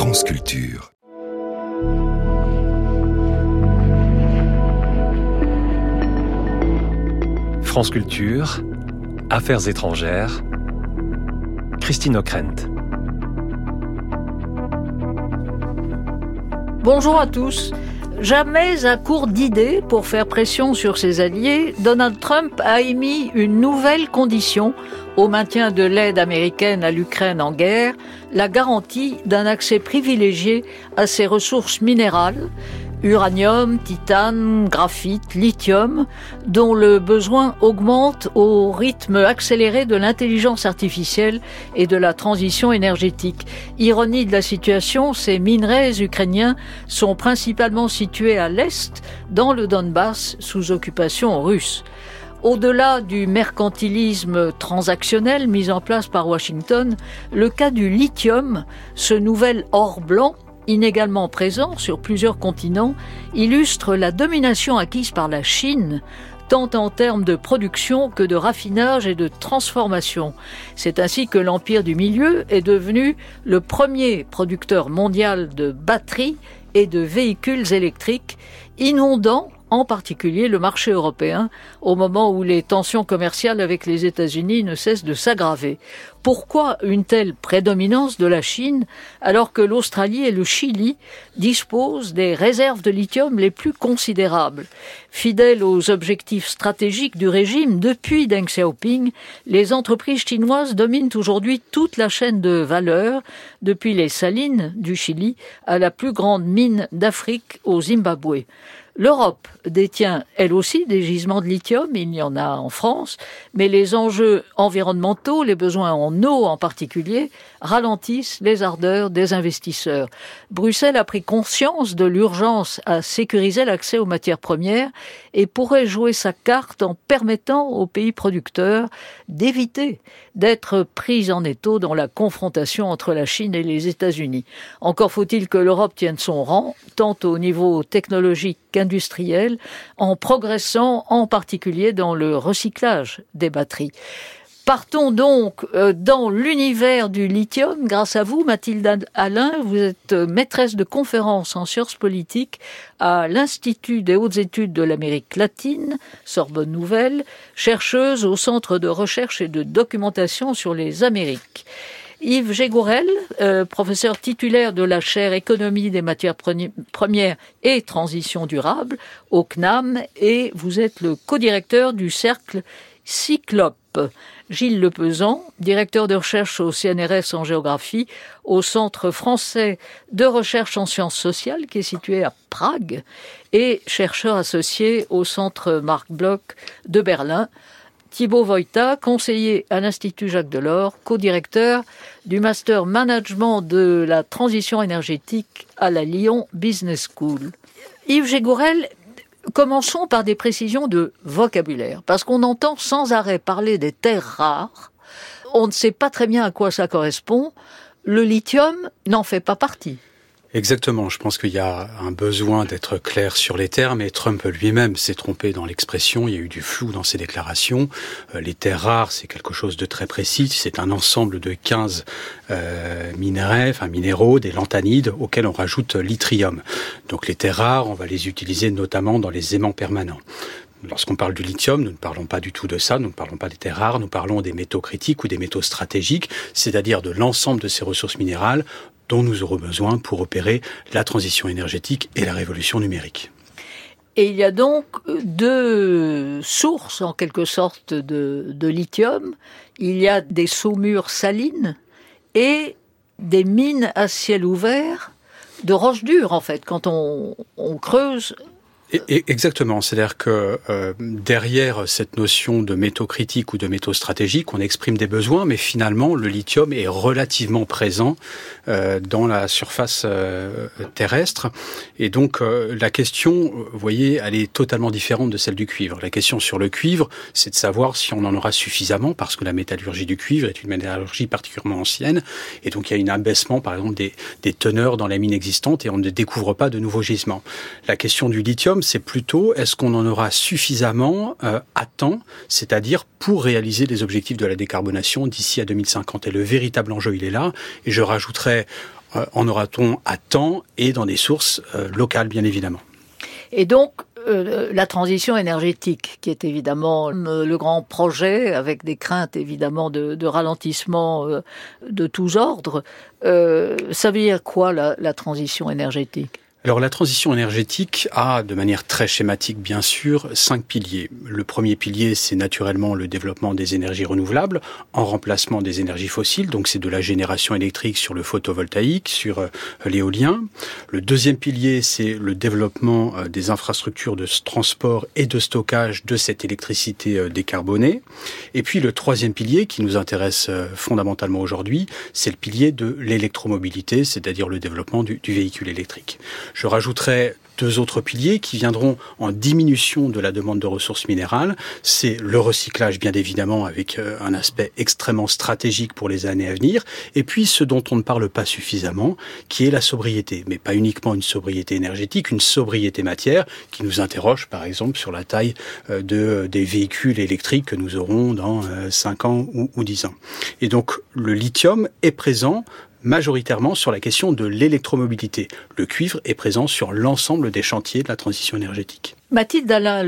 France Culture. France Culture, Affaires étrangères, Christine Ockrent. Bonjour à tous. Jamais à court d'idées pour faire pression sur ses alliés, Donald Trump a émis une nouvelle condition au maintien de l'aide américaine à l'Ukraine en guerre, la garantie d'un accès privilégié à ses ressources minérales, uranium, titane, graphite, lithium, dont le besoin augmente au rythme accéléré de l'intelligence artificielle et de la transition énergétique. Ironie de la situation, ces minerais ukrainiens sont principalement situés à l'est, dans le Donbass, sous occupation russe. Au-delà du mercantilisme transactionnel mis en place par Washington, le cas du lithium, ce nouvel or blanc, inégalement présent sur plusieurs continents, illustre la domination acquise par la Chine, tant en termes de production que de raffinage et de transformation. C'est ainsi que l'Empire du Milieu est devenu le premier producteur mondial de batteries et de véhicules électriques, inondant en particulier le marché européen, au moment où les tensions commerciales avec les États-Unis ne cessent de s'aggraver. Pourquoi une telle prédominance de la Chine, alors que l'Australie et le Chili disposent des réserves de lithium les plus considérables? Fidèles aux objectifs stratégiques du régime depuis Deng Xiaoping, les entreprises chinoises dominent aujourd'hui toute la chaîne de valeur, depuis les salines du Chili à la plus grande mine d'Afrique au Zimbabwe. L'Europe détient, elle aussi, des gisements de lithium, il y en a en France, mais les enjeux environnementaux, les besoins en eau en particulier, ralentissent les ardeurs des investisseurs. Bruxelles a pris conscience de l'urgence à sécuriser l'accès aux matières premières et pourrait jouer sa carte en permettant aux pays producteurs d'éviter d'être pris en étau dans la confrontation entre la Chine et les États-Unis. Encore faut-il que l'Europe tienne son rang, tant au niveau technologique qu'industriel, en progressant en particulier dans le recyclage des batteries. Partons donc dans l'univers du lithium. Grâce à vous, Mathilde Alain, vous êtes maîtresse de conférences en sciences politiques à l'Institut des hautes études de l'Amérique latine, Sorbonne Nouvelle, chercheuse au Centre de recherche et de documentation sur les Amériques. Yves Gégourel, professeur titulaire de la chaire Économie des matières premières et transition durable au CNAM, et vous êtes le co-directeur du cercle Cyclope. Gilles Lepezan, directeur de recherche au CNRS en géographie, au Centre français de recherche en sciences sociales, qui est situé à Prague, et chercheur associé au Centre Marc Bloch de Berlin. Thibaut Woita, conseiller à l'Institut Jacques Delors, co-directeur du Master Management de la transition énergétique à la Lyon Business School. Yves Gégourel, commençons par des précisions de vocabulaire, parce qu'on entend sans arrêt parler des terres rares. On ne sait pas très bien à quoi ça correspond. Le lithium n'en fait pas partie. Exactement, je pense qu'il y a un besoin d'être clair sur les termes, et Trump lui-même s'est trompé dans l'expression, il y a eu du flou dans ses déclarations. Les terres rares, c'est quelque chose de très précis, c'est un ensemble de 15 minéraux, des lanthanides, auxquels on rajoute l'yttrium. Donc les terres rares, on va les utiliser notamment dans les aimants permanents. Lorsqu'on parle du lithium, nous ne parlons pas du tout de ça, nous ne parlons pas des terres rares, nous parlons des métaux critiques ou des métaux stratégiques, c'est-à-dire de l'ensemble de ces ressources minérales dont nous aurons besoin pour opérer la transition énergétique et la révolution numérique. Et il y a donc deux sources, en quelque sorte, de lithium. Il y a des saumures salines et des mines à ciel ouvert de roches dures, en fait, quand on creuse. Exactement, c'est-à-dire que derrière cette notion de métaux critiques ou de métaux stratégiques, on exprime des besoins, mais finalement le lithium est relativement présent dans la surface terrestre. Et donc la question, vous voyez, elle est totalement différente de celle du cuivre. La question sur le cuivre, c'est de savoir si on en aura suffisamment, parce que la métallurgie du cuivre est une métallurgie particulièrement ancienne, et donc il y a un abaissement, par exemple, des teneurs dans les mines existantes, et on ne découvre pas de nouveaux gisements. La question du lithium, c'est plutôt est-ce qu'on en aura suffisamment à temps, c'est-à-dire pour réaliser les objectifs de la décarbonation d'ici à 2050. Et le véritable enjeu, il est là. Et je rajouterais en aura-t-on à temps et dans des sources locales, bien évidemment. Et donc, la transition énergétique, qui est évidemment le grand projet, avec des craintes évidemment de ralentissement de tous ordres, ça veut dire quoi la transition énergétique ? Alors la transition énergétique a, de manière très schématique bien sûr, 5 piliers. Le premier pilier, c'est naturellement le développement des énergies renouvelables en remplacement des énergies fossiles, donc c'est de la génération électrique sur le photovoltaïque, sur l'éolien. Le deuxième pilier, c'est le développement des infrastructures de transport et de stockage de cette électricité décarbonée. Et puis le troisième pilier, qui nous intéresse fondamentalement aujourd'hui, c'est le pilier de l'électromobilité, c'est-à-dire le développement du véhicule électrique. Je rajouterai 2 autres piliers qui viendront en diminution de la demande de ressources minérales. C'est le recyclage, bien évidemment, avec un aspect extrêmement stratégique pour les années à venir. Et puis, ce dont on ne parle pas suffisamment, qui est la sobriété. Mais pas uniquement une sobriété énergétique, une sobriété matière qui nous interroge, par exemple, sur la taille des véhicules électriques que nous aurons dans 5 ans ou 10 ans. Et donc, le lithium est présent majoritairement sur la question de l'électromobilité. Le cuivre est présent sur l'ensemble des chantiers de la transition énergétique. Mathilde Alain,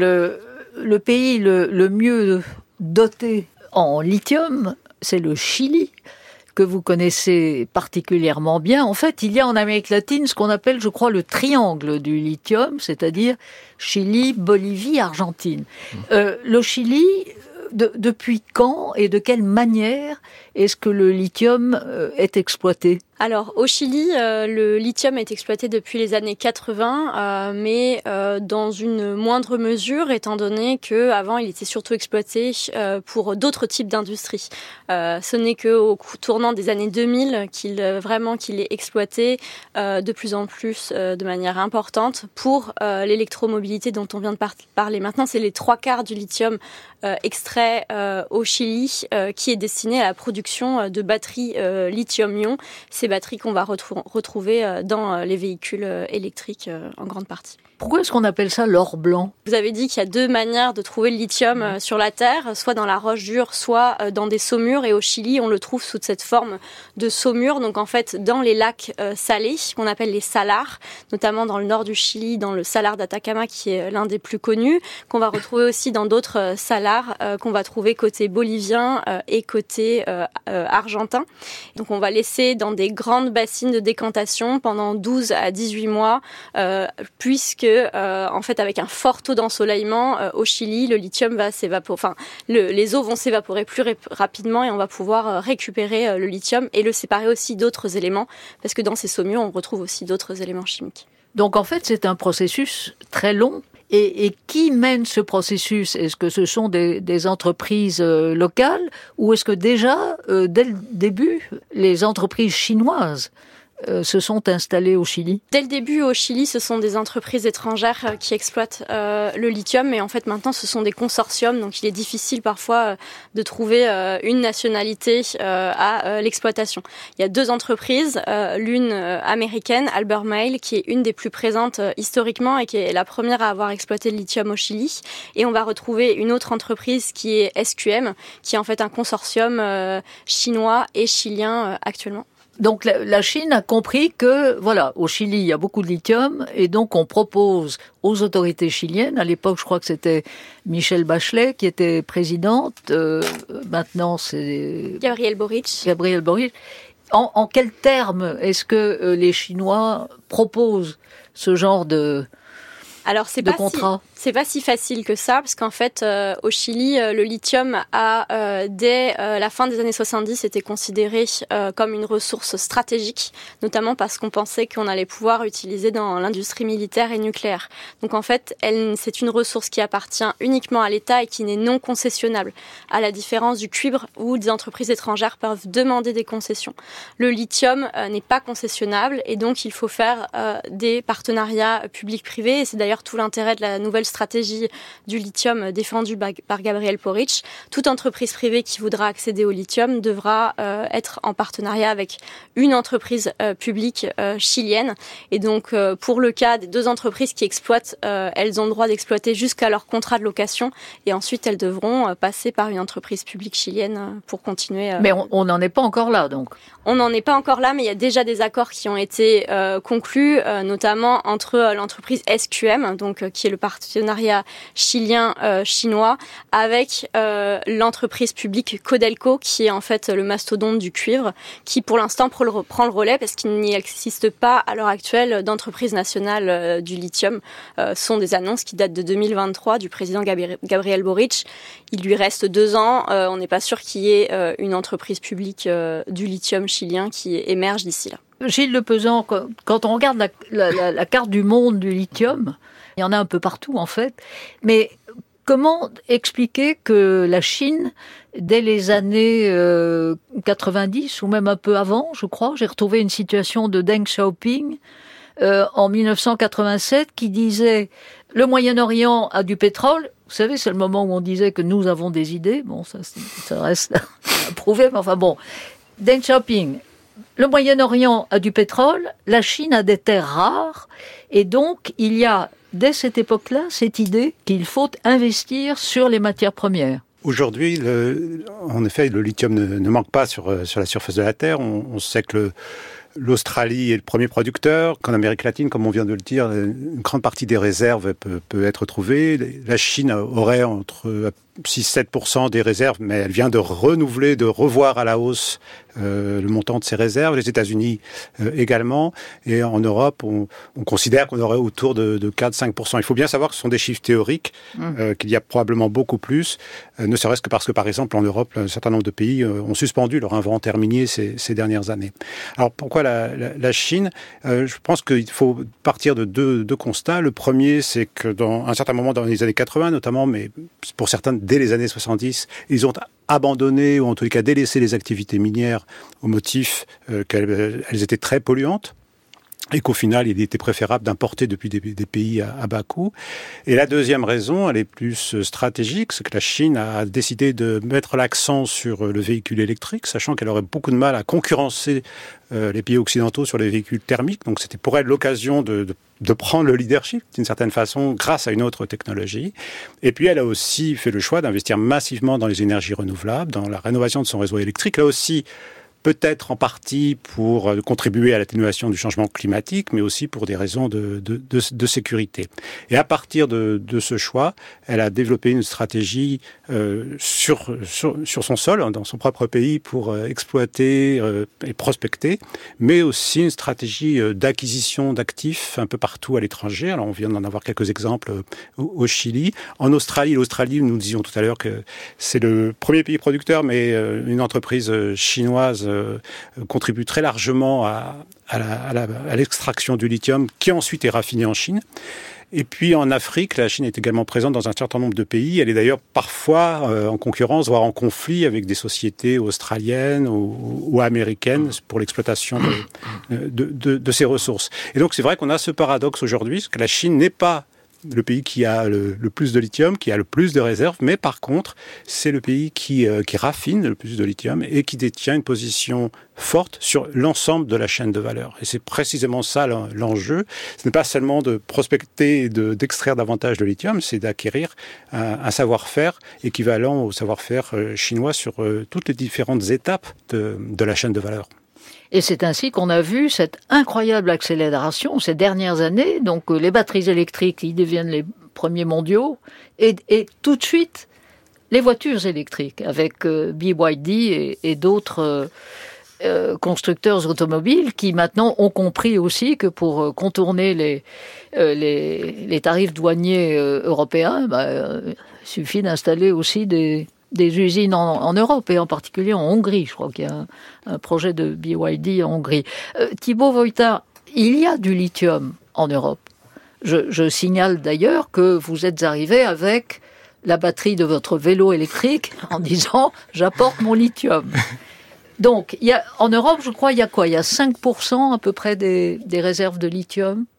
le pays le mieux doté en lithium, c'est le Chili, que vous connaissez particulièrement bien. En fait, il y a en Amérique latine ce qu'on appelle, je crois, le triangle du lithium, c'est-à-dire Chili, Bolivie, Argentine. Le Chili, depuis quand et de quelle manière est-ce que le lithium est exploité ? Alors, au Chili, le lithium est exploité depuis les années 80, mais dans une moindre mesure, étant donné qu'avant, il était surtout exploité pour d'autres types d'industries. Ce n'est qu'au tournant des années 2000 qu'il est exploité de plus en plus de manière importante pour l'électromobilité dont on vient de parler. Maintenant, c'est les 3/4 du lithium extrait au Chili qui est destiné à la production de batteries lithium-ion. Ces batteries qu'on va retrouver dans les véhicules électriques en grande partie. Pourquoi est-ce qu'on appelle ça l'or blanc ? Vous avez dit qu'il y a 2 manières de trouver le lithium sur la Terre, soit dans la roche dure, soit dans des saumures. Et au Chili, on le trouve sous cette forme de saumure. Donc en fait, dans les lacs salés, qu'on appelle les salars, notamment dans le nord du Chili, dans le salar d'Atacama, qui est l'un des plus connus, qu'on va retrouver aussi dans d'autres salars qu'on va trouver côté bolivien et côté argentin. Donc on va laisser dans des grandes bassines de décantation pendant 12 à 18 mois, puisque en fait, avec un fort taux d'ensoleillement au Chili, le lithium va s'évaporer. Enfin, les eaux vont s'évaporer plus rapidement et on va pouvoir récupérer le lithium et le séparer aussi d'autres éléments, parce que dans ces saumures, on retrouve aussi d'autres éléments chimiques. Donc en fait, c'est un processus très long. Et qui mène ce processus ? Est-ce que ce sont des entreprises locales ou est-ce que déjà, dès le début, les entreprises chinoises se sont installées au Chili ? Dès le début, au Chili, ce sont des entreprises étrangères qui exploitent le lithium, mais en fait maintenant ce sont des consortiums, donc il est difficile parfois de trouver une nationalité à l'exploitation. Il y a 2 entreprises, l'une américaine, Albemarle, qui est une des plus présentes historiquement et qui est la première à avoir exploité le lithium au Chili, et on va retrouver une autre entreprise qui est SQM, qui est en fait un consortium chinois et chilien actuellement. Donc la Chine a compris que, voilà, au Chili, il y a beaucoup de lithium et donc on propose aux autorités chiliennes, à l'époque je crois que c'était Michelle Bachelet qui était présidente, maintenant c'est Gabriel Boric. En quels termes est-ce que les Chinois proposent ce genre de contrat ? C'est pas si facile que ça, parce qu'en fait, au Chili, le lithium a, dès la fin des années 70, été considéré comme une ressource stratégique, notamment parce qu'on pensait qu'on allait pouvoir l'utiliser dans l'industrie militaire et nucléaire. Donc en fait, c'est une ressource qui appartient uniquement à l'État et qui n'est non concessionnable, à la différence du cuivre où des entreprises étrangères peuvent demander des concessions. Le lithium n'est pas concessionnable et donc il faut faire des partenariats publics-privés, et c'est d'ailleurs tout l'intérêt de la nouvelle stratégie du lithium défendue par Gabriel Boric. Toute entreprise privée qui voudra accéder au lithium devra être en partenariat avec une entreprise publique chilienne. Et donc, pour le cas des 2 entreprises qui exploitent, elles ont le droit d'exploiter jusqu'à leur contrat de location. Et ensuite, elles devront passer par une entreprise publique chilienne pour continuer. Mais on n'en est pas encore là, donc. On n'en est pas encore là, mais il y a déjà des accords qui ont été conclus, notamment entre l'entreprise SQM, donc qui est le partenariat chilien-chinois, avec l'entreprise publique Codelco, qui est en fait le mastodonte du cuivre, qui pour l'instant prend le relais parce qu'il n'y existe pas à l'heure actuelle d'entreprise nationale du lithium. Ce sont des annonces qui datent de 2023 du président Gabriel Boric. Il lui reste 2 ans. On n'est pas sûr qu'il y ait une entreprise publique du lithium chilien qui émerge d'ici là. Gilles Lepezan, quand on regarde la carte du monde du lithium, il y en a un peu partout en fait, mais comment expliquer que la Chine, dès les années 90 ou même un peu avant, je crois, j'ai retrouvé une situation de Deng Xiaoping en 1987 qui disait « Le Moyen-Orient a du pétrole ». Vous savez, c'est le moment où on disait que nous avons des idées. Bon, ça reste à prouver, mais enfin bon. Deng Xiaoping, le Moyen-Orient a du pétrole, la Chine a des terres rares, et donc il y a, dès cette époque-là, cette idée qu'il faut investir sur les matières premières. Aujourd'hui, en effet, le lithium ne manque pas sur la surface de la Terre. On sait que l'Australie est le premier producteur. Qu'en Amérique latine, comme on vient de le dire, une grande partie des réserves peut être trouvée. La Chine aurait entre 6-7% des réserves, mais elle vient de renouveler, de revoir à la hausse le montant de ses réserves. Les États-Unis également. Et en Europe, on considère qu'on aurait autour de 4-5%. Il faut bien savoir que ce sont des chiffres théoriques, qu'il y a probablement beaucoup plus, ne serait-ce que parce que, par exemple, en Europe, un certain nombre de pays ont suspendu leur inventaire minier ces dernières années. Alors, pourquoi la Chine? Je pense qu'il faut partir de deux constats. Le premier, c'est que dans un certain moment, dans les années 80 notamment, mais pour certains, dès les années 70, ils ont abandonné ou en tous les cas délaissé les activités minières au motif qu'elles étaient très polluantes et qu'au final, il était préférable d'importer depuis des pays à bas coût. Et la deuxième raison, elle est plus stratégique, c'est que la Chine a décidé de mettre l'accent sur le véhicule électrique, sachant qu'elle aurait beaucoup de mal à concurrencer les pays occidentaux sur les véhicules thermiques. Donc c'était pour elle l'occasion de prendre le leadership, d'une certaine façon, grâce à une autre technologie. Et puis elle a aussi fait le choix d'investir massivement dans les énergies renouvelables, dans la rénovation de son réseau électrique, là aussi peut-être en partie pour contribuer à l'atténuation du changement climatique, mais aussi pour des raisons de sécurité. Et à partir de ce choix, elle a développé une stratégie sur son sol, dans son propre pays, pour exploiter et prospecter, mais aussi une stratégie d'acquisition d'actifs un peu partout à l'étranger. Alors on vient d'en avoir quelques exemples au Chili. En Australie, nous disions tout à l'heure que c'est le premier pays producteur, mais une entreprise chinoise contribue très largement à l'extraction du lithium qui ensuite est raffiné en Chine. Et puis en Afrique, la Chine est également présente dans un certain nombre de pays. Elle est d'ailleurs parfois en concurrence, voire en conflit avec des sociétés australiennes ou américaines pour l'exploitation de ces ressources. Et donc c'est vrai qu'on a ce paradoxe aujourd'hui, que la Chine n'est pas le pays qui a le plus de lithium, qui a le plus de réserves, mais par contre, c'est le pays qui raffine le plus de lithium et qui détient une position forte sur l'ensemble de la chaîne de valeur. Et c'est précisément ça l'enjeu. Ce n'est pas seulement de prospecter et d'extraire davantage de lithium, c'est d'acquérir un savoir-faire équivalent au savoir-faire chinois sur toutes les différentes étapes de la chaîne de valeur. Et c'est ainsi qu'on a vu cette incroyable accélération ces dernières années. Donc les batteries électriques, ils deviennent les premiers mondiaux. Et tout de suite, les voitures électriques avec BYD et d'autres constructeurs automobiles qui maintenant ont compris aussi que pour contourner les tarifs douaniers européens, il suffit d'installer aussi des usines en Europe et en particulier en Hongrie. Je crois qu'il y a un projet de BYD en Hongrie. Thibaut Vojta, il y a du lithium en Europe. Je signale d'ailleurs que vous êtes arrivé avec la batterie de votre vélo électrique en disant « j'apporte mon lithium ». Donc, en Europe, je crois, il y a quoi ? Il y a 5% à peu près des réserves de lithium ?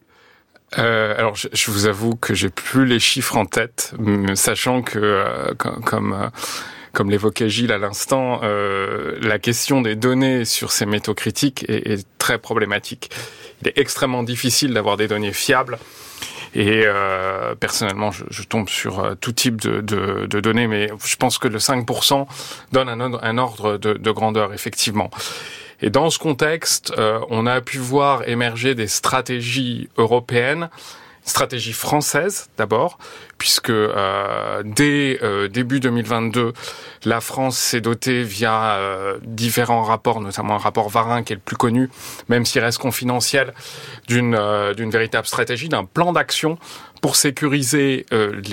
Alors, je vous avoue que j'ai plus les chiffres en tête, sachant que, comme l'évoquait Gilles à l'instant, la question des données sur ces métaux critiques est très problématique. Il est extrêmement difficile d'avoir des données fiables. Et personnellement, je tombe sur tout type de données, mais je pense que le 5% donne un ordre de grandeur, effectivement. Et dans ce contexte, on a pu voir émerger des stratégies européennes, stratégies françaises d'abord, puisque dès début 2022, la France s'est dotée via différents rapports, notamment un rapport Varin qui est le plus connu, même s'il reste confidentiel, d'une véritable stratégie, d'un plan d'action pour sécuriser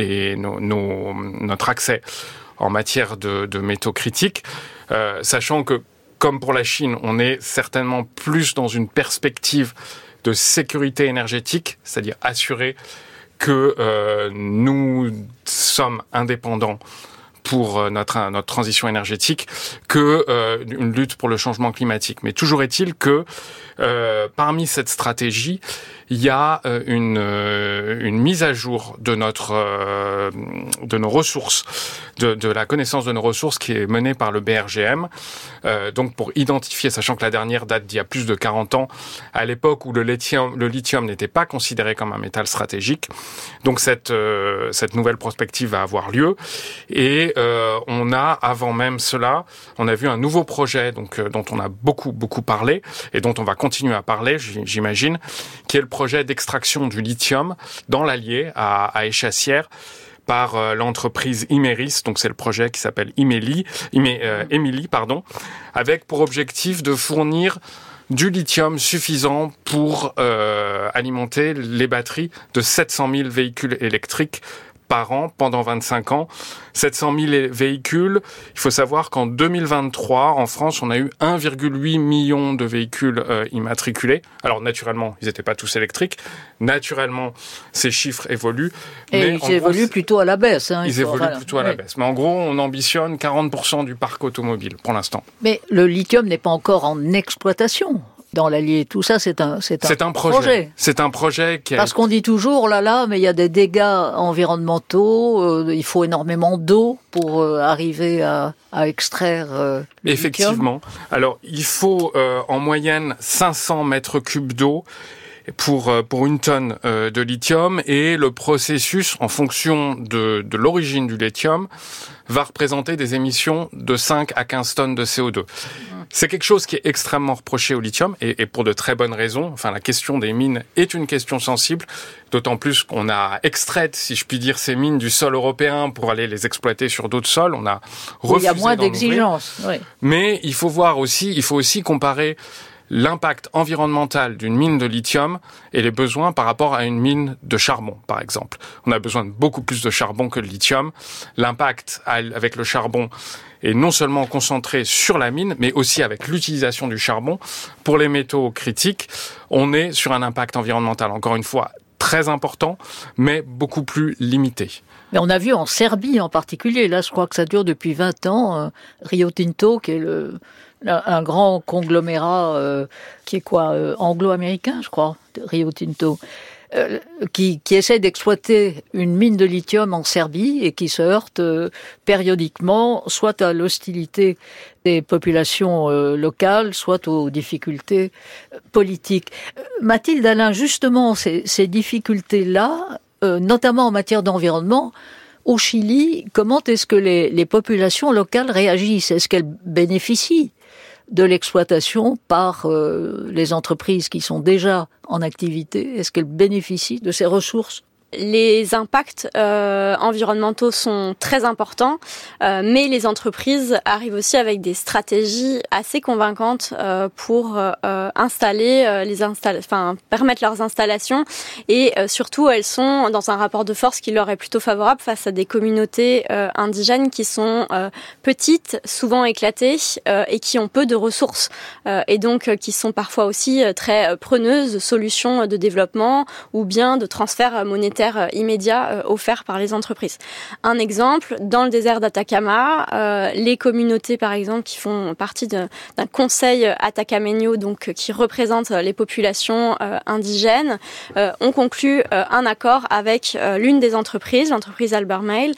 notre accès en matière de métaux critiques, sachant que, comme pour la Chine, on est certainement plus dans une perspective de sécurité énergétique, c'est-à-dire assurer que nous sommes indépendants pour notre transition énergétique, que une lutte pour le changement climatique. Mais toujours est-il que parmi cette stratégie, il y a une mise à jour de nos ressources, de la connaissance de nos ressources qui est menée par le BRGM. Donc pour identifier, sachant que la dernière date d'il y a plus de 40 ans, à l'époque où le lithium n'était pas considéré comme un métal stratégique. Donc cette nouvelle prospective va avoir lieu. Et on a, avant même cela, on a vu un nouveau projet dont on a beaucoup parlé et dont on va continuer à parler, j'imagine, qui est le projet d'extraction du lithium dans l'Allier à Échassières par l'entreprise Imerys, donc c'est le projet qui s'appelle Emily, avec pour objectif de fournir du lithium suffisant pour alimenter les batteries de 700 000 véhicules électriques par an pendant 25 ans. 700 000 véhicules. Il faut savoir qu'en 2023, en France, on a eu 1,8 million de véhicules immatriculés. Alors, naturellement, ils n'étaient pas tous électriques. Naturellement, ces chiffres évoluent. Et ils évoluent plutôt à la baisse. Ils évoluent plutôt à la baisse. Mais en gros, on ambitionne 40% du parc automobile pour l'instant. Mais le lithium n'est pas encore en exploitation. Dans l'Allier, tout ça, c'est un projet. C'est un projet qui Parce qu'on dit toujours, mais il y a des dégâts environnementaux, il faut énormément d'eau pour arriver à extraire le Effectivement. lithium. Alors, il faut en moyenne 500 mètres cubes d'eau pour une tonne de lithium, et le processus, en fonction de l'origine du lithium, va représenter des émissions de 5 à 15 tonnes de CO2. C'est quelque chose qui est extrêmement reproché au lithium, et pour de très bonnes raisons. Enfin, la question des mines est une question sensible, d'autant plus qu'on a extrait, si je puis dire, ces mines du sol européen pour aller les exploiter sur d'autres sols. On a refusé. Il y a moins d'exigences. Oui. Mais il faut aussi comparer l'impact environnemental d'une mine de lithium et les besoins par rapport à une mine de charbon, par exemple. On a besoin de beaucoup plus de charbon que de lithium. L'impact avec le charbon est non seulement concentré sur la mine, mais aussi avec l'utilisation du charbon. Pour les métaux critiques, on est sur un impact environnemental, encore une fois, très important, mais beaucoup plus limité. Mais on a vu en Serbie en particulier, là je crois que ça dure depuis 20 ans, Rio Tinto, qui est un grand conglomérat qui est anglo-américain, je crois, Rio Tinto, qui essaie d'exploiter une mine de lithium en Serbie et qui se heurte périodiquement soit à l'hostilité des populations locales, soit aux difficultés politiques. Mathilde Alain, justement, ces difficultés-là, notamment en matière d'environnement, au Chili, comment est-ce que les populations locales réagissent ? Est-ce qu'elles bénéficient de l'exploitation par les entreprises qui sont déjà en activité? Est-ce qu'elles bénéficient de ces ressources? Les impacts environnementaux sont très importants, mais les entreprises arrivent aussi avec des stratégies assez convaincantes pour permettre leurs installations, et surtout elles sont dans un rapport de force qui leur est plutôt favorable face à des communautés indigènes qui sont petites, souvent éclatées, et qui ont peu de ressources, et donc qui sont parfois aussi très preneuses de solutions de développement ou bien de transfert monétaire monétaire immédiat offert par les entreprises. Un exemple, dans le désert d'Atacama, les communautés, par exemple, qui font partie d'un conseil atacameño, donc qui représente les populations indigènes, ont conclu un accord avec l'une des entreprises, l'entreprise Albemarle,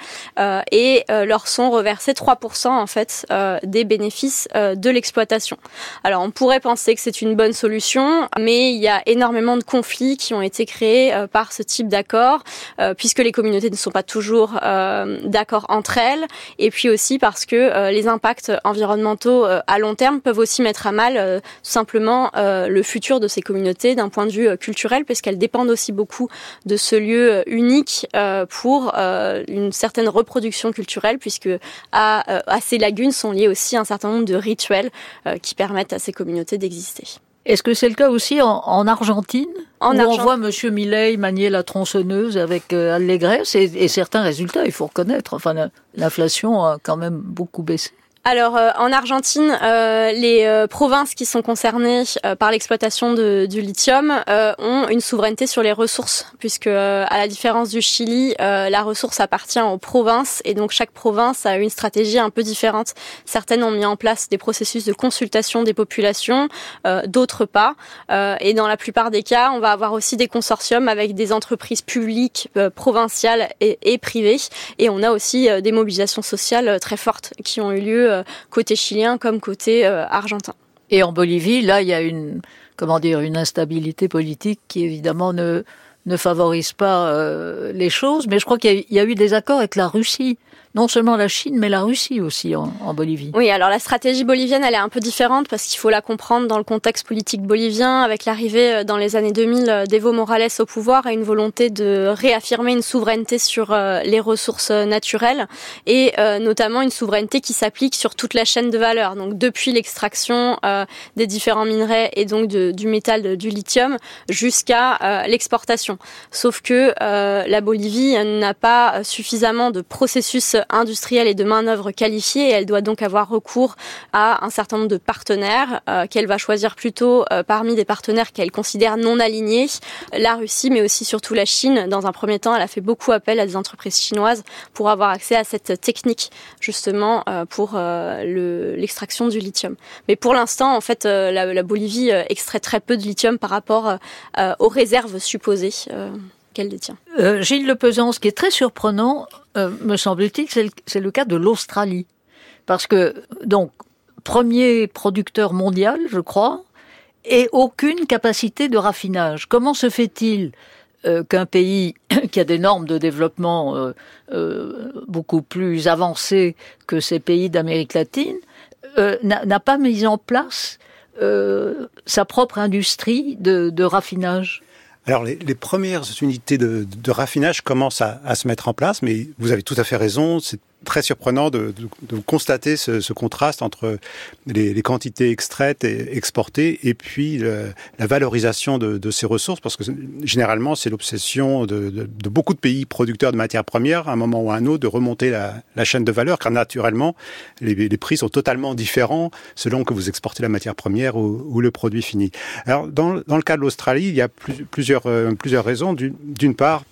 et leur sont reversés 3% en fait des bénéfices de l'exploitation. Alors on pourrait penser que c'est une bonne solution, mais il y a énormément de conflits qui ont été créés par ce type d'accord, puisque les communautés ne sont pas toujours d'accord entre elles, et puis aussi parce que les impacts environnementaux à long terme peuvent aussi mettre à mal tout simplement le futur de ces communautés d'un point de vue culturel, puisqu'elles dépendent aussi beaucoup de ce lieu unique pour une certaine reproduction culturelle, puisque à ces lagunes sont liés aussi un certain nombre de rituels qui permettent à ces communautés d'exister. Est-ce que c'est le cas aussi en Argentine, où on voit Monsieur Milei manier la tronçonneuse avec allégresse et certains résultats, il faut reconnaître. Enfin, l'inflation a quand même beaucoup baissé. Alors en Argentine, les provinces qui sont concernées par l'exploitation du lithium ont une souveraineté sur les ressources, puisque à la différence du Chili, la ressource appartient aux provinces et donc chaque province a une stratégie un peu différente. Certaines ont mis en place des processus de consultation des populations, d'autres pas. Et dans la plupart des cas, on va avoir aussi des consortiums avec des entreprises publiques, provinciales et privées. Et on a aussi des mobilisations sociales très fortes qui ont eu lieu côté chilien comme côté argentin. Et en Bolivie, là, il y a une instabilité politique qui évidemment ne favorise pas les choses. Mais je crois qu'il y a eu des accords avec la Russie. Non seulement la Chine, mais la Russie aussi en Bolivie. Oui, alors la stratégie bolivienne, elle est un peu différente parce qu'il faut la comprendre dans le contexte politique bolivien, avec l'arrivée dans les années 2000 d'Evo Morales au pouvoir et une volonté de réaffirmer une souveraineté sur les ressources naturelles et notamment une souveraineté qui s'applique sur toute la chaîne de valeur. Donc depuis l'extraction des différents minerais et donc du métal du lithium jusqu'à l'exportation. Sauf que la Bolivie n'a pas suffisamment de processus industrielle et de main-d'œuvre qualifiée, et elle doit donc avoir recours à un certain nombre de partenaires qu'elle va choisir plutôt parmi des partenaires qu'elle considère non alignés. La Russie, mais aussi surtout la Chine, dans un premier temps, elle a fait beaucoup appel à des entreprises chinoises pour avoir accès à cette technique, justement, pour l'extraction du lithium. Mais pour l'instant, en fait, la Bolivie extrait très peu de lithium par rapport aux réserves supposées qu'elle détient. Gilles Lepezan, ce qui est très surprenant, me semble-t-il, c'est le cas de l'Australie. Parce que, donc, premier producteur mondial, je crois, et aucune capacité de raffinage. Comment se fait-il qu'un pays qui a des normes de développement beaucoup plus avancées que ces pays d'Amérique latine n'a pas mis en place sa propre industrie de raffinage ? Alors, les premières unités de raffinage commencent à se mettre en place, mais vous avez tout à fait raison, c'est très surprenant de constater ce contraste entre les quantités extraites et exportées et puis la valorisation de ces ressources, parce que généralement c'est l'obsession de beaucoup de pays producteurs de matières premières à un moment ou à un autre de remonter la chaîne de valeur, car naturellement les prix sont totalement différents selon que vous exportez la matière première ou le produit fini. Alors dans le cas de l'Australie, il y a plusieurs raisons. D'une part,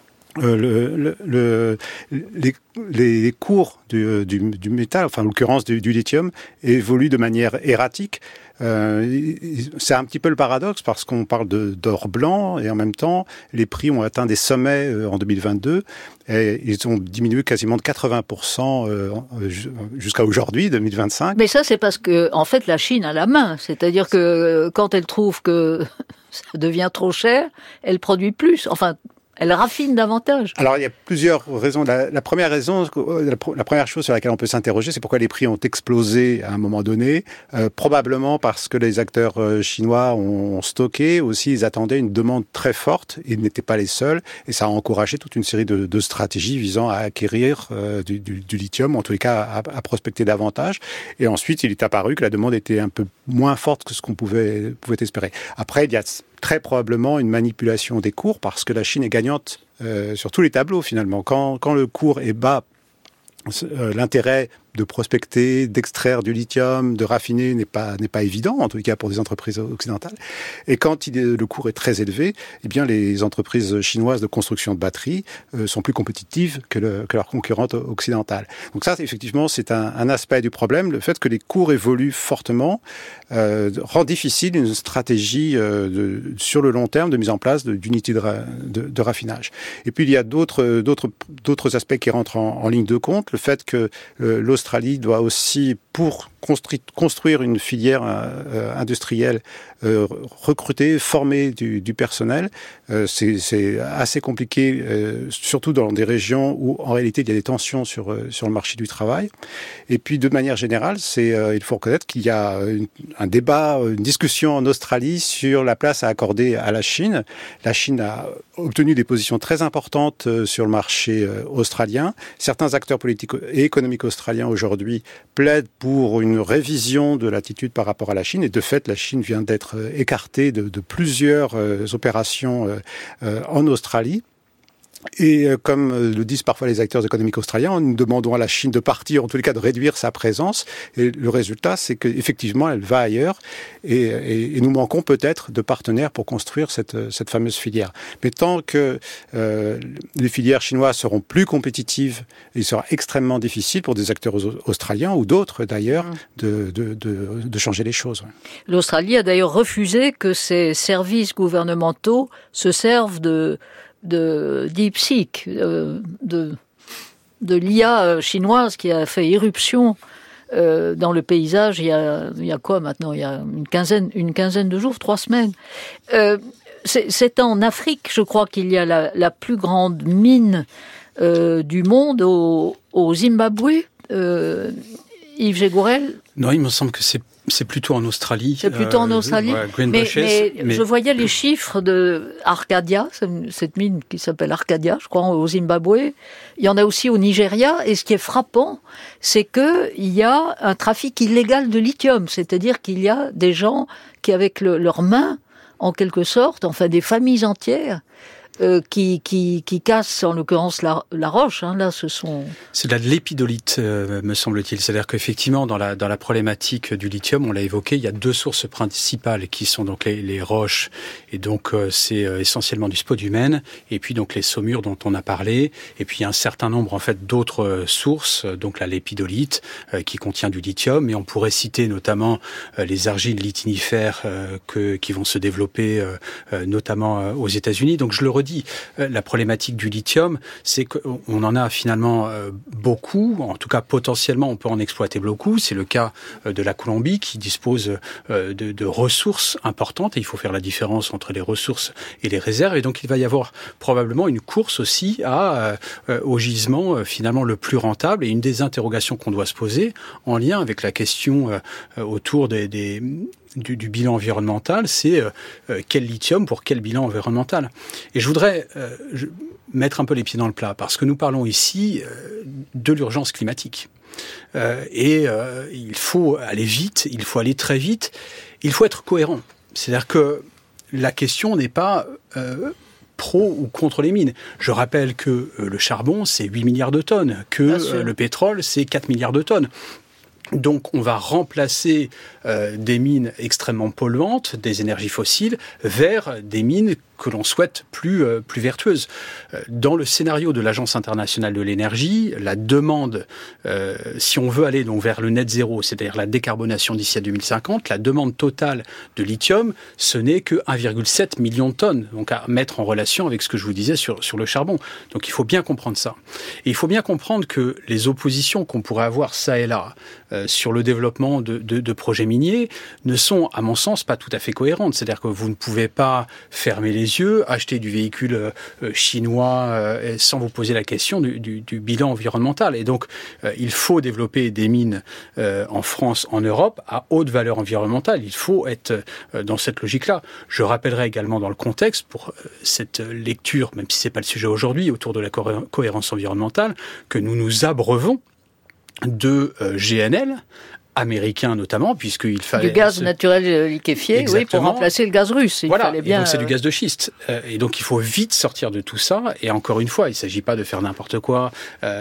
les cours du métal, enfin en l'occurrence du lithium, évoluent de manière erratique. C'est un petit peu le paradoxe parce qu'on parle d'or blanc et en même temps les prix ont atteint des sommets en 2022 et ils ont diminué quasiment de 80% jusqu'à aujourd'hui, 2025. Mais ça c'est parce que en fait la Chine a la main, c'est-à-dire que quand elle trouve que ça devient trop cher, elle produit plus. Enfin, elle raffine davantage. Alors, il y a plusieurs raisons. La première raison, la première chose sur laquelle on peut s'interroger, c'est pourquoi les prix ont explosé à un moment donné. Probablement parce que les acteurs chinois ont stocké. Aussi, ils attendaient une demande très forte. Ils n'étaient pas les seuls. Et ça a encouragé toute une série de stratégies visant à acquérir du lithium, en tous les cas à prospecter davantage. Et ensuite, il est apparu que la demande était un peu moins forte que ce qu'on pouvait espérer. Après, il y a très probablement une manipulation des cours parce que la Chine est gagnante sur tous les tableaux finalement. Quand le cours est bas, l'intérêt de prospecter, d'extraire du lithium, de raffiner n'est pas évident, en tout cas pour des entreprises occidentales. Et quand le cours est très élevé, eh bien les entreprises chinoises de construction de batteries sont plus compétitives que leurs concurrentes occidentales. Donc ça, effectivement, c'est un aspect du problème. Le fait que les cours évoluent fortement rend difficile une stratégie sur le long terme de mise en place d'unités de raffinage. Et puis il y a d'autres aspects qui rentrent en ligne de compte. Le fait que l'Australie doit aussi, pour construire une filière industrielle, recruter, former du personnel. C'est assez compliqué, surtout dans des régions où en réalité il y a des tensions sur le marché du travail. Et puis de manière générale, il faut reconnaître qu'il y a un débat, une discussion en Australie sur la place à accorder à la Chine. La Chine a obtenu des positions très importantes sur le marché australien. Certains acteurs politiques et économiques australiens aujourd'hui plaident pour une révision de l'attitude par rapport à la Chine. Et de fait, la Chine vient d'être écartée de plusieurs opérations en Australie. Et comme le disent parfois les acteurs économiques australiens, nous demandons à la Chine de partir, en tous les cas de réduire sa présence. Et le résultat, c'est qu'effectivement, elle va ailleurs. Et nous manquons peut-être de partenaires pour construire cette fameuse filière. Mais tant que les filières chinoises seront plus compétitives, il sera extrêmement difficile pour des acteurs australiens ou d'autres d'ailleurs de changer les choses. L'Australie a d'ailleurs refusé que ses services gouvernementaux se servent de DeepSeek, de l'IA chinoise qui a fait irruption dans le paysage il y a quoi maintenant ? Il y a une quinzaine de jours, 3 semaines. C'est en Afrique, je crois, qu'il y a la plus grande mine du monde au Zimbabwe. Yves Gégourel ? Non, il me semble que c'est plutôt en Australie. C'est plutôt en Australie. Mais je voyais les chiffres de Arcadia, cette mine qui s'appelle Arcadia, je crois, au Zimbabwe. Il y en a aussi au Nigeria. Et ce qui est frappant, c'est qu'il y a un trafic illégal de lithium. C'est-à-dire qu'il y a des gens qui, avec leurs mains, en quelque sorte, enfin des familles entières, qui cassent en l'occurrence la roche. Là, c'est de l'épidolite, me semble-t-il. C'est-à-dire qu'effectivement, dans la problématique du lithium, on l'a évoqué, il y a 2 sources principales qui sont donc les roches, et donc c'est essentiellement du spodumène, et puis donc les saumures dont on a parlé, et puis il y a un certain nombre en fait d'autres sources, donc l'épidolite qui contient du lithium, et on pourrait citer notamment les argiles litinifères qui vont se développer notamment aux États-Unis. Donc je le redis. La problématique du lithium, c'est qu'on en a finalement beaucoup, en tout cas potentiellement on peut en exploiter beaucoup. C'est le cas de la Colombie qui dispose de ressources importantes et il faut faire la différence entre les ressources et les réserves. Et donc il va y avoir probablement une course aussi au gisement finalement le plus rentable, et une des interrogations qu'on doit se poser en lien avec la question autour du bilan environnemental, c'est quel lithium pour quel bilan environnemental. Et je voudrais mettre un peu les pieds dans le plat, parce que nous parlons ici de l'urgence climatique. Il faut aller vite, il faut aller très vite, il faut être cohérent. C'est-à-dire que la question n'est pas pro ou contre les mines. Je rappelle que le charbon, c'est 8 milliards de tonnes, que le pétrole, c'est 4 milliards de tonnes. Donc on va remplacer des mines extrêmement polluantes, des énergies fossiles, vers des mines que l'on souhaite plus vertueuses. Dans le scénario de l'Agence internationale de l'énergie, la demande, si on veut aller donc vers le net zéro, c'est-à-dire la décarbonation d'ici à 2050, la demande totale de lithium, ce n'est que 1,7 million de tonnes, donc à mettre en relation avec ce que je vous disais sur le charbon. Donc il faut bien comprendre ça. Et il faut bien comprendre que les oppositions qu'on pourrait avoir ça et là sur le développement de projets miniers ne sont, à mon sens, pas tout à fait cohérentes. C'est-à-dire que vous ne pouvez pas fermer les yeux, acheter du véhicule chinois sans vous poser la question du bilan environnemental. Et donc, il faut développer des mines en France, en Europe, à haute valeur environnementale. Il faut être dans cette logique-là. Je rappellerai également dans le contexte, pour cette lecture, même si c'est pas le sujet aujourd'hui, autour de la cohérence environnementale, que nous nous abreuvons de GNL américain notamment, puisqu'il fallait... Du gaz naturel liquéfié, Exactement. Oui, pour remplacer le gaz russe. Voilà, fallait bien... et donc c'est du gaz de schiste. Et donc il faut vite sortir de tout ça. Et encore une fois, il ne s'agit pas de faire n'importe quoi.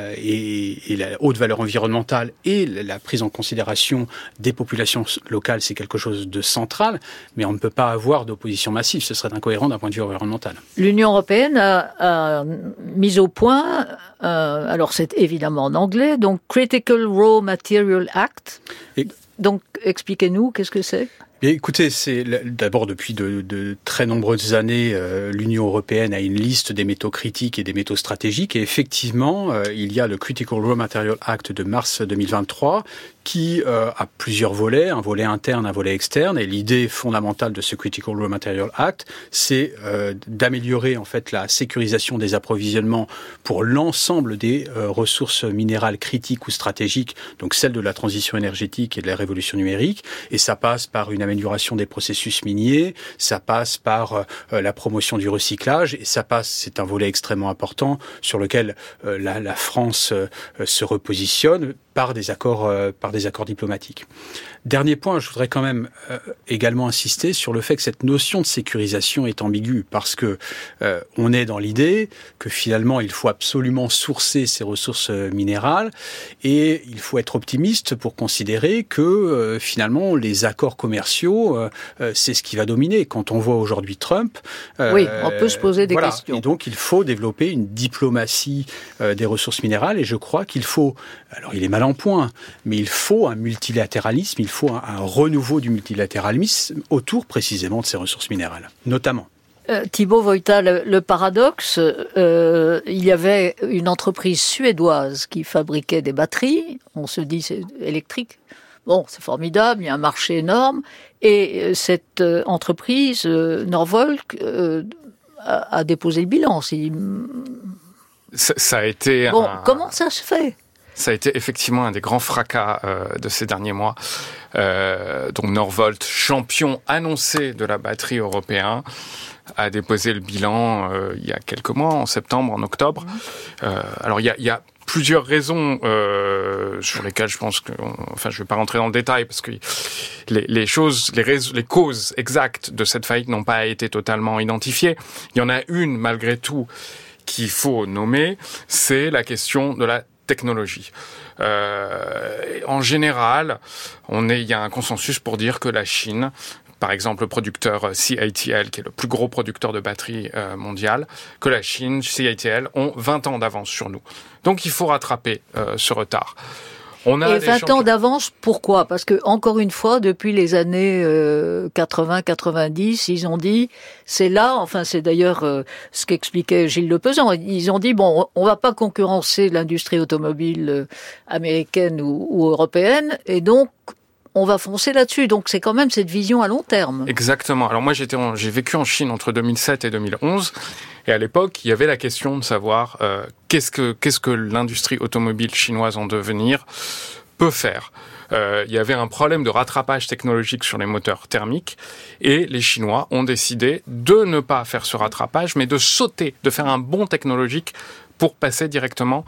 Et la haute valeur environnementale et la prise en considération des populations locales, c'est quelque chose de central. Mais on ne peut pas avoir d'opposition massive. Ce serait incohérent d'un point de vue environnemental. L'Union européenne a mis au point, alors c'est évidemment en anglais, donc Critical Raw Material Act. Donc, expliquez-nous, qu'est-ce que c'est ? Bien, écoutez, c'est d'abord depuis de très nombreuses années, l'Union européenne a une liste des métaux critiques et des métaux stratégiques. Et effectivement, il y a le Critical Raw Material Act de mars 2023 qui a plusieurs volets, un volet interne, un volet externe. Et l'idée fondamentale de ce Critical Raw Material Act, c'est d'améliorer en fait la sécurisation des approvisionnements pour l'ensemble des ressources minérales critiques ou stratégiques, donc celles de la transition énergétique et de la révolution numérique. Et ça passe par une amélioration des processus miniers, ça passe par la promotion du recyclage, et ça passe, c'est un volet extrêmement important sur lequel la France se repositionne par des accords diplomatiques. Dernier point, je voudrais quand même également insister sur le fait que cette notion de sécurisation est ambiguë, parce que on est dans l'idée que finalement il faut absolument sourcer ces ressources minérales, et il faut être optimiste pour considérer que finalement les accords commerciaux, c'est ce qui va dominer. Quand on voit aujourd'hui Trump, oui, on peut se poser des questions. Et donc il faut développer une diplomatie des ressources minérales, et je crois qu'il faut, alors il est mal en point, mais il faut un multilatéralisme, il faut un renouveau du multilatéralisme autour précisément de ces ressources minérales, notamment. Thibaut Woita, le paradoxe, il y avait une entreprise suédoise qui fabriquait des batteries, on se dit c'est électrique, bon c'est formidable, il y a un marché énorme, et cette entreprise, Norfolk, a déposé le bilan. Ça a été... Bon, comment ça se fait ? Ça a été effectivement un des grands fracas de ces derniers mois. Donc Norvolt, champion annoncé de la batterie européen, a déposé le bilan il y a quelques mois, en septembre, en octobre. Alors il y a plusieurs raisons sur lesquelles je pense que... Enfin, je ne vais pas rentrer dans le détail parce que les causes exactes de cette faillite n'ont pas été totalement identifiées. Il y en a une, malgré tout, qu'il faut nommer, c'est la question de la technologie. En général, il y a un consensus pour dire que la Chine, par exemple le producteur CATL, qui est le plus gros producteur de batteries mondial, que la Chine, CATL, ont 20 ans d'avance sur nous. Donc il faut rattraper ce retard. On a 20 ans d'avance, pourquoi ? Parce que, encore une fois, depuis les années 80-90, ils ont dit, c'est là, enfin c'est d'ailleurs ce qu'expliquait Gilles Lepezan, ils ont dit, bon, on va pas concurrencer l'industrie automobile américaine ou européenne, et donc on va foncer là-dessus. Donc c'est quand même cette vision à long terme. Exactement. Alors moi j'ai vécu en Chine entre 2007 et 2011, et à l'époque il y avait la question de savoir qu'est-ce que l'industrie automobile chinoise en devenir peut faire. Il y avait un problème de rattrapage technologique sur les moteurs thermiques, et les Chinois ont décidé de ne pas faire ce rattrapage, mais de sauter, de faire un bond technologique pour passer directement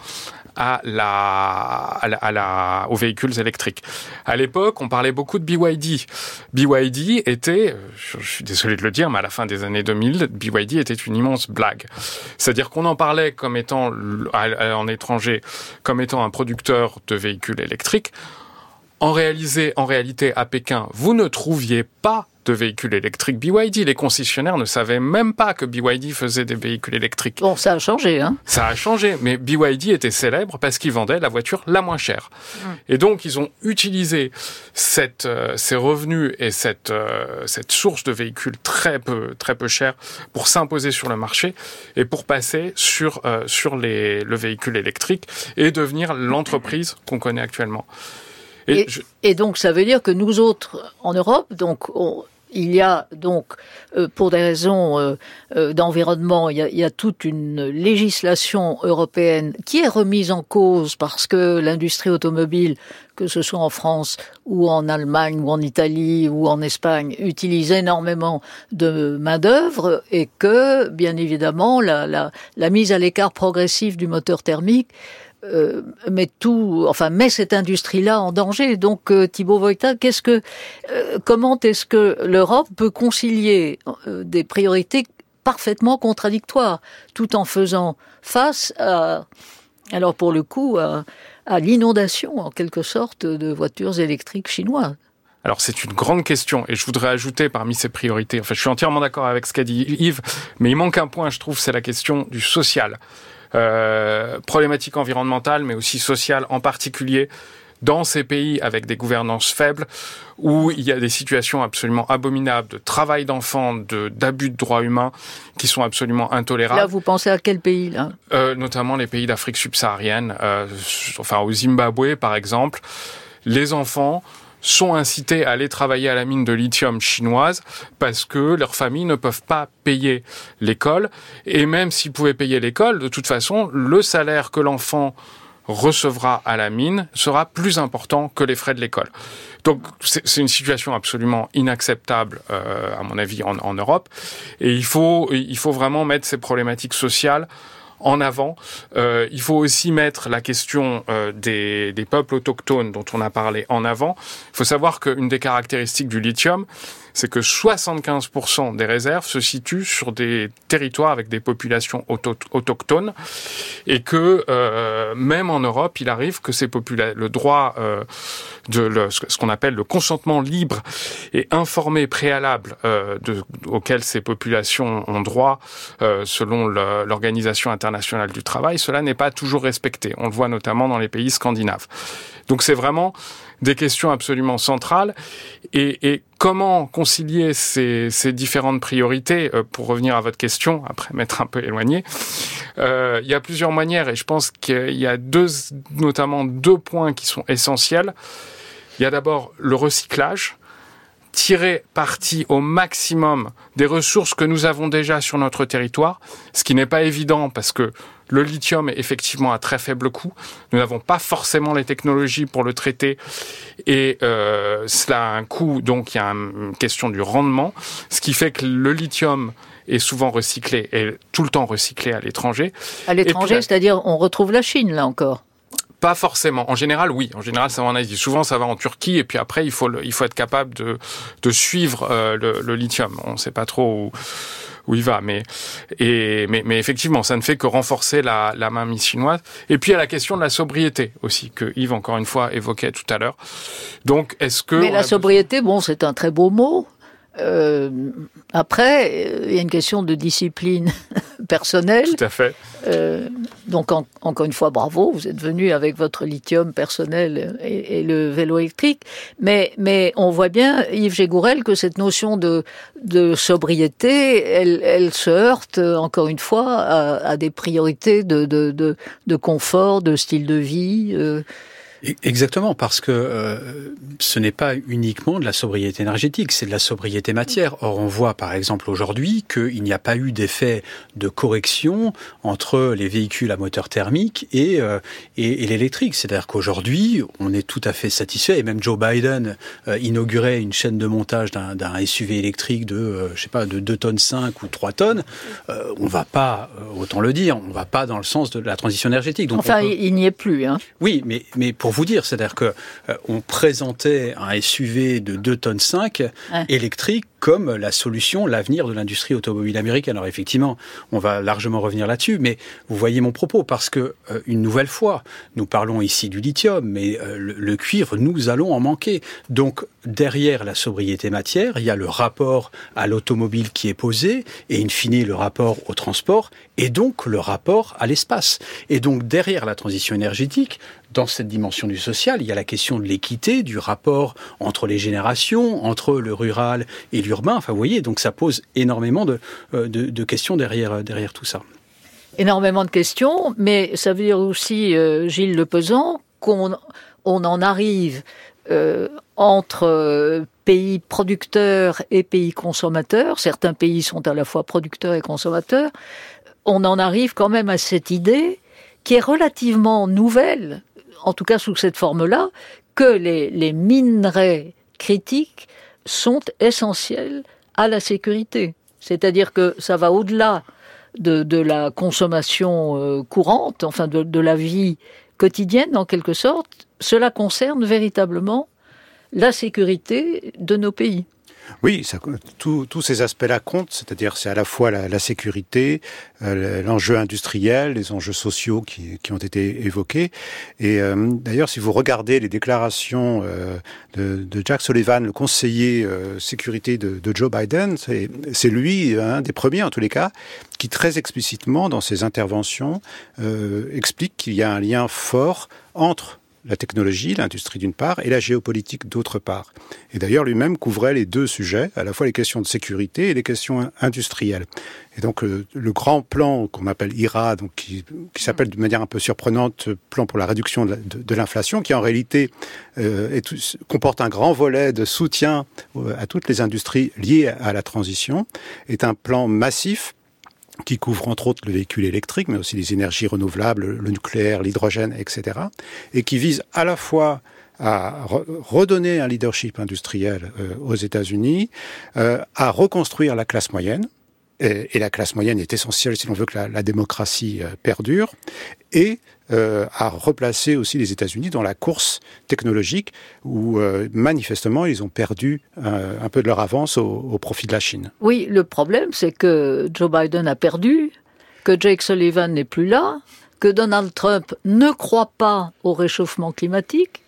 aux véhicules électriques. À l'époque, on parlait beaucoup de BYD. BYD était, je suis désolé de le dire, mais à la fin des années 2000, BYD était une immense blague. C'est-à-dire qu'on en parlait comme étant, en étranger, comme étant un producteur de véhicules électriques. En réalité, à Pékin, vous ne trouviez pas de véhicules électriques BYD. Les concessionnaires ne savaient même pas que BYD faisait des véhicules électriques. Bon, ça a changé, hein ? Ça a changé, mais BYD était célèbre parce qu'ils vendaient la voiture la moins chère. Et donc, ils ont utilisé ces revenus et cette source de véhicules très peu chers pour s'imposer sur le marché et pour passer sur le véhicule électrique et devenir l'entreprise qu'on connaît actuellement. Et donc, ça veut dire que nous autres, en Europe, donc, il y a donc, pour des raisons d'environnement, il y a toute une législation européenne qui est remise en cause parce que l'industrie automobile, que ce soit en France ou en Allemagne ou en Italie ou en Espagne, utilise énormément de main-d'œuvre, et que, bien évidemment, la mise à l'écart progressive du moteur thermique met cette industrie-là en danger. Donc, Thibaut Vojta, comment est-ce que l'Europe peut concilier des priorités parfaitement contradictoires, tout en faisant face à l'inondation, en quelque sorte, de voitures électriques chinoises? Alors c'est une grande question et je voudrais ajouter parmi ces priorités, je suis entièrement d'accord avec ce qu'a dit Yves, mais il manque un point, je trouve, c'est la question du social. Problématique environnementale, mais aussi sociale, en particulier dans ces pays avec des gouvernances faibles, où il y a des situations absolument abominables de travail d'enfants, d'abus de droits humains, qui sont absolument intolérables. Là, vous pensez à quel pays, là ? Notamment les pays d'Afrique subsaharienne, au Zimbabwe, par exemple. Les enfants sont incités à aller travailler à la mine de lithium chinoise parce que leurs familles ne peuvent pas payer l'école. Et même s'ils pouvaient payer l'école, de toute façon, le salaire que l'enfant recevra à la mine sera plus important que les frais de l'école. Donc c'est une situation absolument inacceptable, à mon avis, en Europe. Et il faut vraiment mettre ces problématiques sociales en avant. Il faut aussi mettre la question des peuples autochtones dont on a parlé en avant. Il faut savoir qu'une des caractéristiques du lithium, c'est que 75% des réserves se situent sur des territoires avec des populations autochtones et que même en Europe, il arrive que le droit ce qu'on appelle le consentement libre et informé préalable auquel ces populations ont droit selon l'Organisation internationale du travail, cela n'est pas toujours respecté. On le voit notamment dans les pays scandinaves. Donc c'est vraiment des questions absolument centrales. Et comment concilier ces différentes priorités, pour revenir à votre question, après m'être un peu éloigné, il y a plusieurs manières et je pense qu'il y a notamment deux points qui sont essentiels. Il y a d'abord le recyclage, tirer parti au maximum des ressources que nous avons déjà sur notre territoire, ce qui n'est pas évident parce que le lithium est effectivement à très faible coût. Nous n'avons pas forcément les technologies pour le traiter et cela a un coût, donc il y a une question du rendement, ce qui fait que le lithium est souvent recyclé et tout le temps recyclé à l'étranger. À l'étranger, c'est-à-dire on retrouve la Chine là encore? Pas forcément. En général, oui. En général, ça va en Asie. Souvent, ça va en Turquie. Et puis après, il faut être capable de suivre le lithium. On ne sait pas trop où il va. Mais effectivement, ça ne fait que renforcer la mainmise chinoise. Et puis, il y a la question de la sobriété aussi, que Yves, encore une fois, évoquait tout à l'heure. Donc, est-ce que... Mais la sobriété, c'est un très beau mot. Après, il y a une question de discipline personnelle. Tout à fait. Donc, encore une fois, bravo, vous êtes venu avec votre lithium personnel et le vélo électrique. Mais on voit bien, Yves Gégourel, que cette notion de sobriété, elle se heurte, encore une fois, à des priorités de confort, de style de vie. Exactement, parce que ce n'est pas uniquement de la sobriété énergétique, c'est de la sobriété matière. Or, on voit par exemple aujourd'hui qu'il n'y a pas eu d'effet de correction entre les véhicules à moteur thermique et l'électrique. C'est-à-dire qu'aujourd'hui, on est tout à fait satisfait, et même Joe Biden inaugurait une chaîne de montage d'un SUV électrique de 2 tonnes 5 ou 3 tonnes. On va pas, autant le dire, on va pas dans le sens de la transition énergétique. Donc il n'y est plus, hein. Oui, mais pour vous dire, c'est-à-dire que on présentait un SUV de 2 tonnes 5 électrique comme la solution, l'avenir de l'industrie automobile américaine. Alors effectivement, on va largement revenir là-dessus, mais vous voyez mon propos, parce que une nouvelle fois, nous parlons ici du lithium, mais le cuivre, nous allons en manquer. Donc derrière la sobriété matière, il y a le rapport à l'automobile qui est posé, et in fine le rapport au transport, et donc le rapport à l'espace. Et donc derrière la transition énergétique, dans cette dimension du social, il y a la question de l'équité, du rapport entre les générations, entre le rural et l'urbain. Enfin, vous voyez, donc ça pose énormément de questions derrière tout ça. Énormément de questions, mais ça veut dire aussi, Gilles Lepezan, qu'on en arrive entre pays producteurs et pays consommateurs. Certains pays sont à la fois producteurs et consommateurs. On en arrive quand même à cette idée qui est relativement nouvelle, en tout cas sous cette forme-là, que les minerais critiques sont essentiels à la sécurité. C'est-à-dire que ça va au-delà de la consommation courante, enfin de la vie quotidienne en quelque sorte, cela concerne véritablement la sécurité de nos pays. Oui, tous ces aspects-là comptent, c'est-à-dire c'est à la fois la sécurité, l'enjeu industriel, les enjeux sociaux qui ont été évoqués. Et d'ailleurs, si vous regardez les déclarations de Jack Sullivan, le conseiller sécurité de Joe Biden, c'est lui, un des premiers en tous les cas, qui très explicitement dans ses interventions explique qu'il y a un lien fort entre la technologie, l'industrie d'une part, et la géopolitique d'autre part. Et d'ailleurs, lui-même couvrait les deux sujets, à la fois les questions de sécurité et les questions industrielles. Et donc, le grand plan qu'on appelle IRA, donc qui s'appelle de manière un peu surprenante plan pour la réduction de l'inflation, qui en réalité comporte un grand volet de soutien à toutes les industries liées à la transition, est un plan massif qui couvre entre autres le véhicule électrique, mais aussi les énergies renouvelables, le nucléaire, l'hydrogène, etc., et qui vise à la fois à redonner un leadership industriel aux États-Unis, à reconstruire la classe moyenne, et la classe moyenne est essentielle si l'on veut que la démocratie perdure, et à replacer aussi les États-Unis dans la course technologique où manifestement ils ont perdu un peu de leur avance au profit de la Chine. Oui, le problème c'est que Joe Biden a perdu, que Jake Sullivan n'est plus là, que Donald Trump ne croit pas au réchauffement climatique,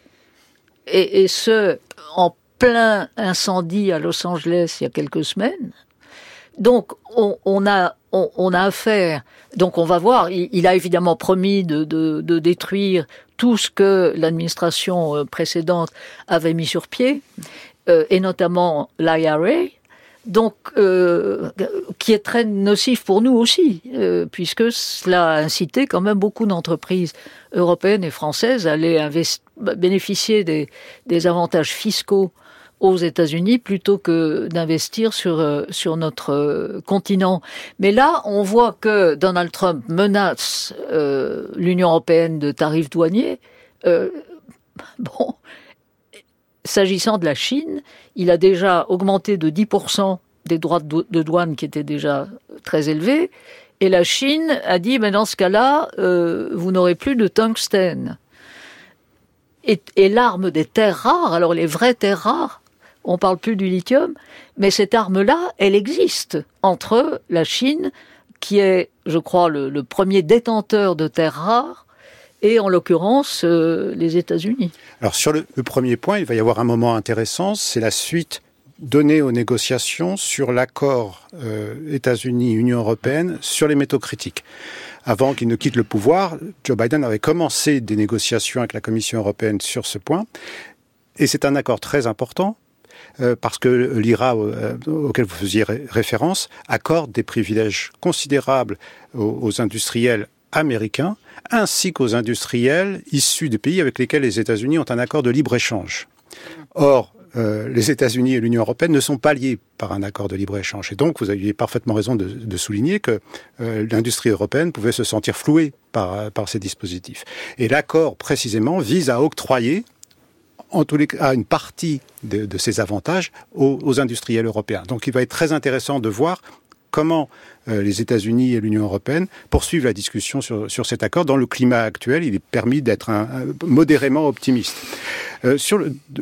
et ce, en plein incendie à Los Angeles il y a quelques semaines. Donc, on a affaire. Donc, on va voir. Il a évidemment promis de détruire tout ce que l'administration précédente avait mis sur pied, et notamment l'IRA. Donc, qui est très nocif pour nous aussi, puisque cela a incité quand même beaucoup d'entreprises européennes et françaises à aller bénéficier des avantages fiscaux aux États-Unis plutôt que d'investir sur notre continent. Mais là, on voit que Donald Trump menace l'Union européenne de tarifs douaniers. S'agissant de la Chine, il a déjà augmenté de 10% des droits de douane qui étaient déjà très élevés. Et la Chine a dit, mais dans ce cas-là, vous n'aurez plus de tungstène. Et l'arme des terres rares, alors les vraies terres rares, on parle plus du lithium, mais cette arme-là, elle existe entre la Chine, qui est, je crois, le premier détenteur de terres rares, et en l'occurrence, les États-Unis. Alors sur le premier point, il va y avoir un moment intéressant, c'est la suite donnée aux négociations sur l'accord États-Unis-Union européenne sur les métaux critiques. Avant qu'il ne quitte le pouvoir, Joe Biden avait commencé des négociations avec la Commission européenne sur ce point, et c'est un accord très important, parce que l'IRA auquel vous faisiez référence accorde des privilèges considérables aux industriels américains, ainsi qu'aux industriels issus des pays avec lesquels les États-Unis ont un accord de libre-échange. Or, les États-Unis et l'Union européenne ne sont pas liés par un accord de libre-échange. Et donc, vous aviez parfaitement raison de souligner que l'industrie européenne pouvait se sentir flouée par ces dispositifs. Et l'accord, précisément, vise à octroyer en tous les cas, une partie de ces avantages aux industriels européens. Donc il va être très intéressant de voir comment les États-Unis et l'Union européenne poursuivent la discussion sur cet accord. Dans le climat actuel, il est permis d'être modérément optimiste. Sur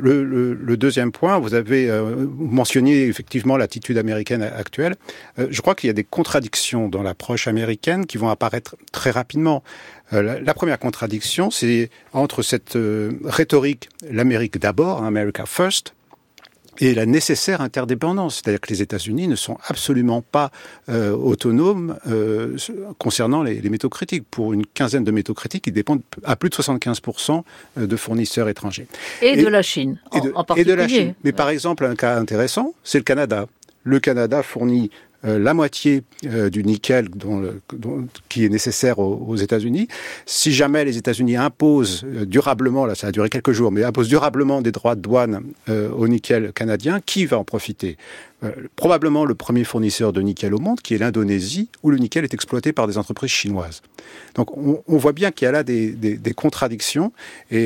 le deuxième point, vous avez mentionné effectivement l'attitude américaine actuelle. Je crois qu'il y a des contradictions dans l'approche américaine qui vont apparaître très rapidement. La première contradiction, c'est entre cette rhétorique « l'Amérique d'abord »,« America first », et la nécessaire interdépendance. C'est-à-dire que les États-Unis ne sont absolument pas autonomes concernant les métaux critiques. Pour une quinzaine de métaux critiques, ils dépendent à plus de 75% de fournisseurs étrangers. Et de la Chine, en particulier. Et de la Chine. Mais par exemple, un cas intéressant, c'est le Canada. Le Canada fournit la moitié du nickel qui est nécessaire aux États-Unis. Si jamais les États-Unis imposent durablement, là ça a duré quelques jours, mais imposent durablement des droits de douane au nickel canadien, qui va en profiter ? Probablement le premier fournisseur de nickel au monde, qui est l'Indonésie, où le nickel est exploité par des entreprises chinoises. Donc on voit bien qu'il y a là des contradictions, et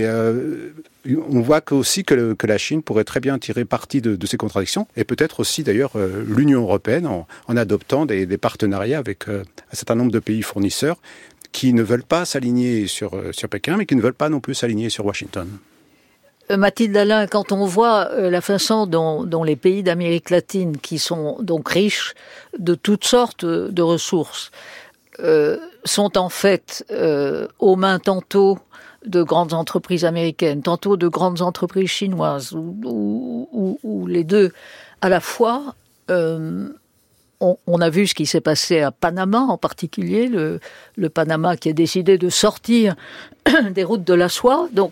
on voit aussi que la Chine pourrait très bien tirer parti de ces contradictions, et peut-être aussi d'ailleurs l'Union européenne en adoptant des partenariats avec un certain nombre de pays fournisseurs qui ne veulent pas s'aligner sur Pékin, mais qui ne veulent pas non plus s'aligner sur Washington. Mathilde Alain, quand on voit la façon dont les pays d'Amérique latine, qui sont donc riches de toutes sortes de ressources, sont en fait aux mains tantôt de grandes entreprises américaines, tantôt de grandes entreprises chinoises, ou les deux à la fois, on a vu ce qui s'est passé à Panama en particulier, le Panama qui a décidé de sortir des routes de la soie. Donc,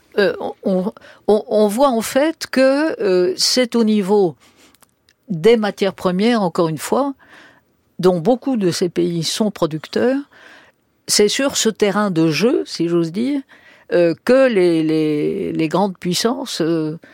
on voit en fait que c'est au niveau des matières premières, encore une fois, dont beaucoup de ces pays sont producteurs. C'est sur ce terrain de jeu, si j'ose dire, que les grandes puissances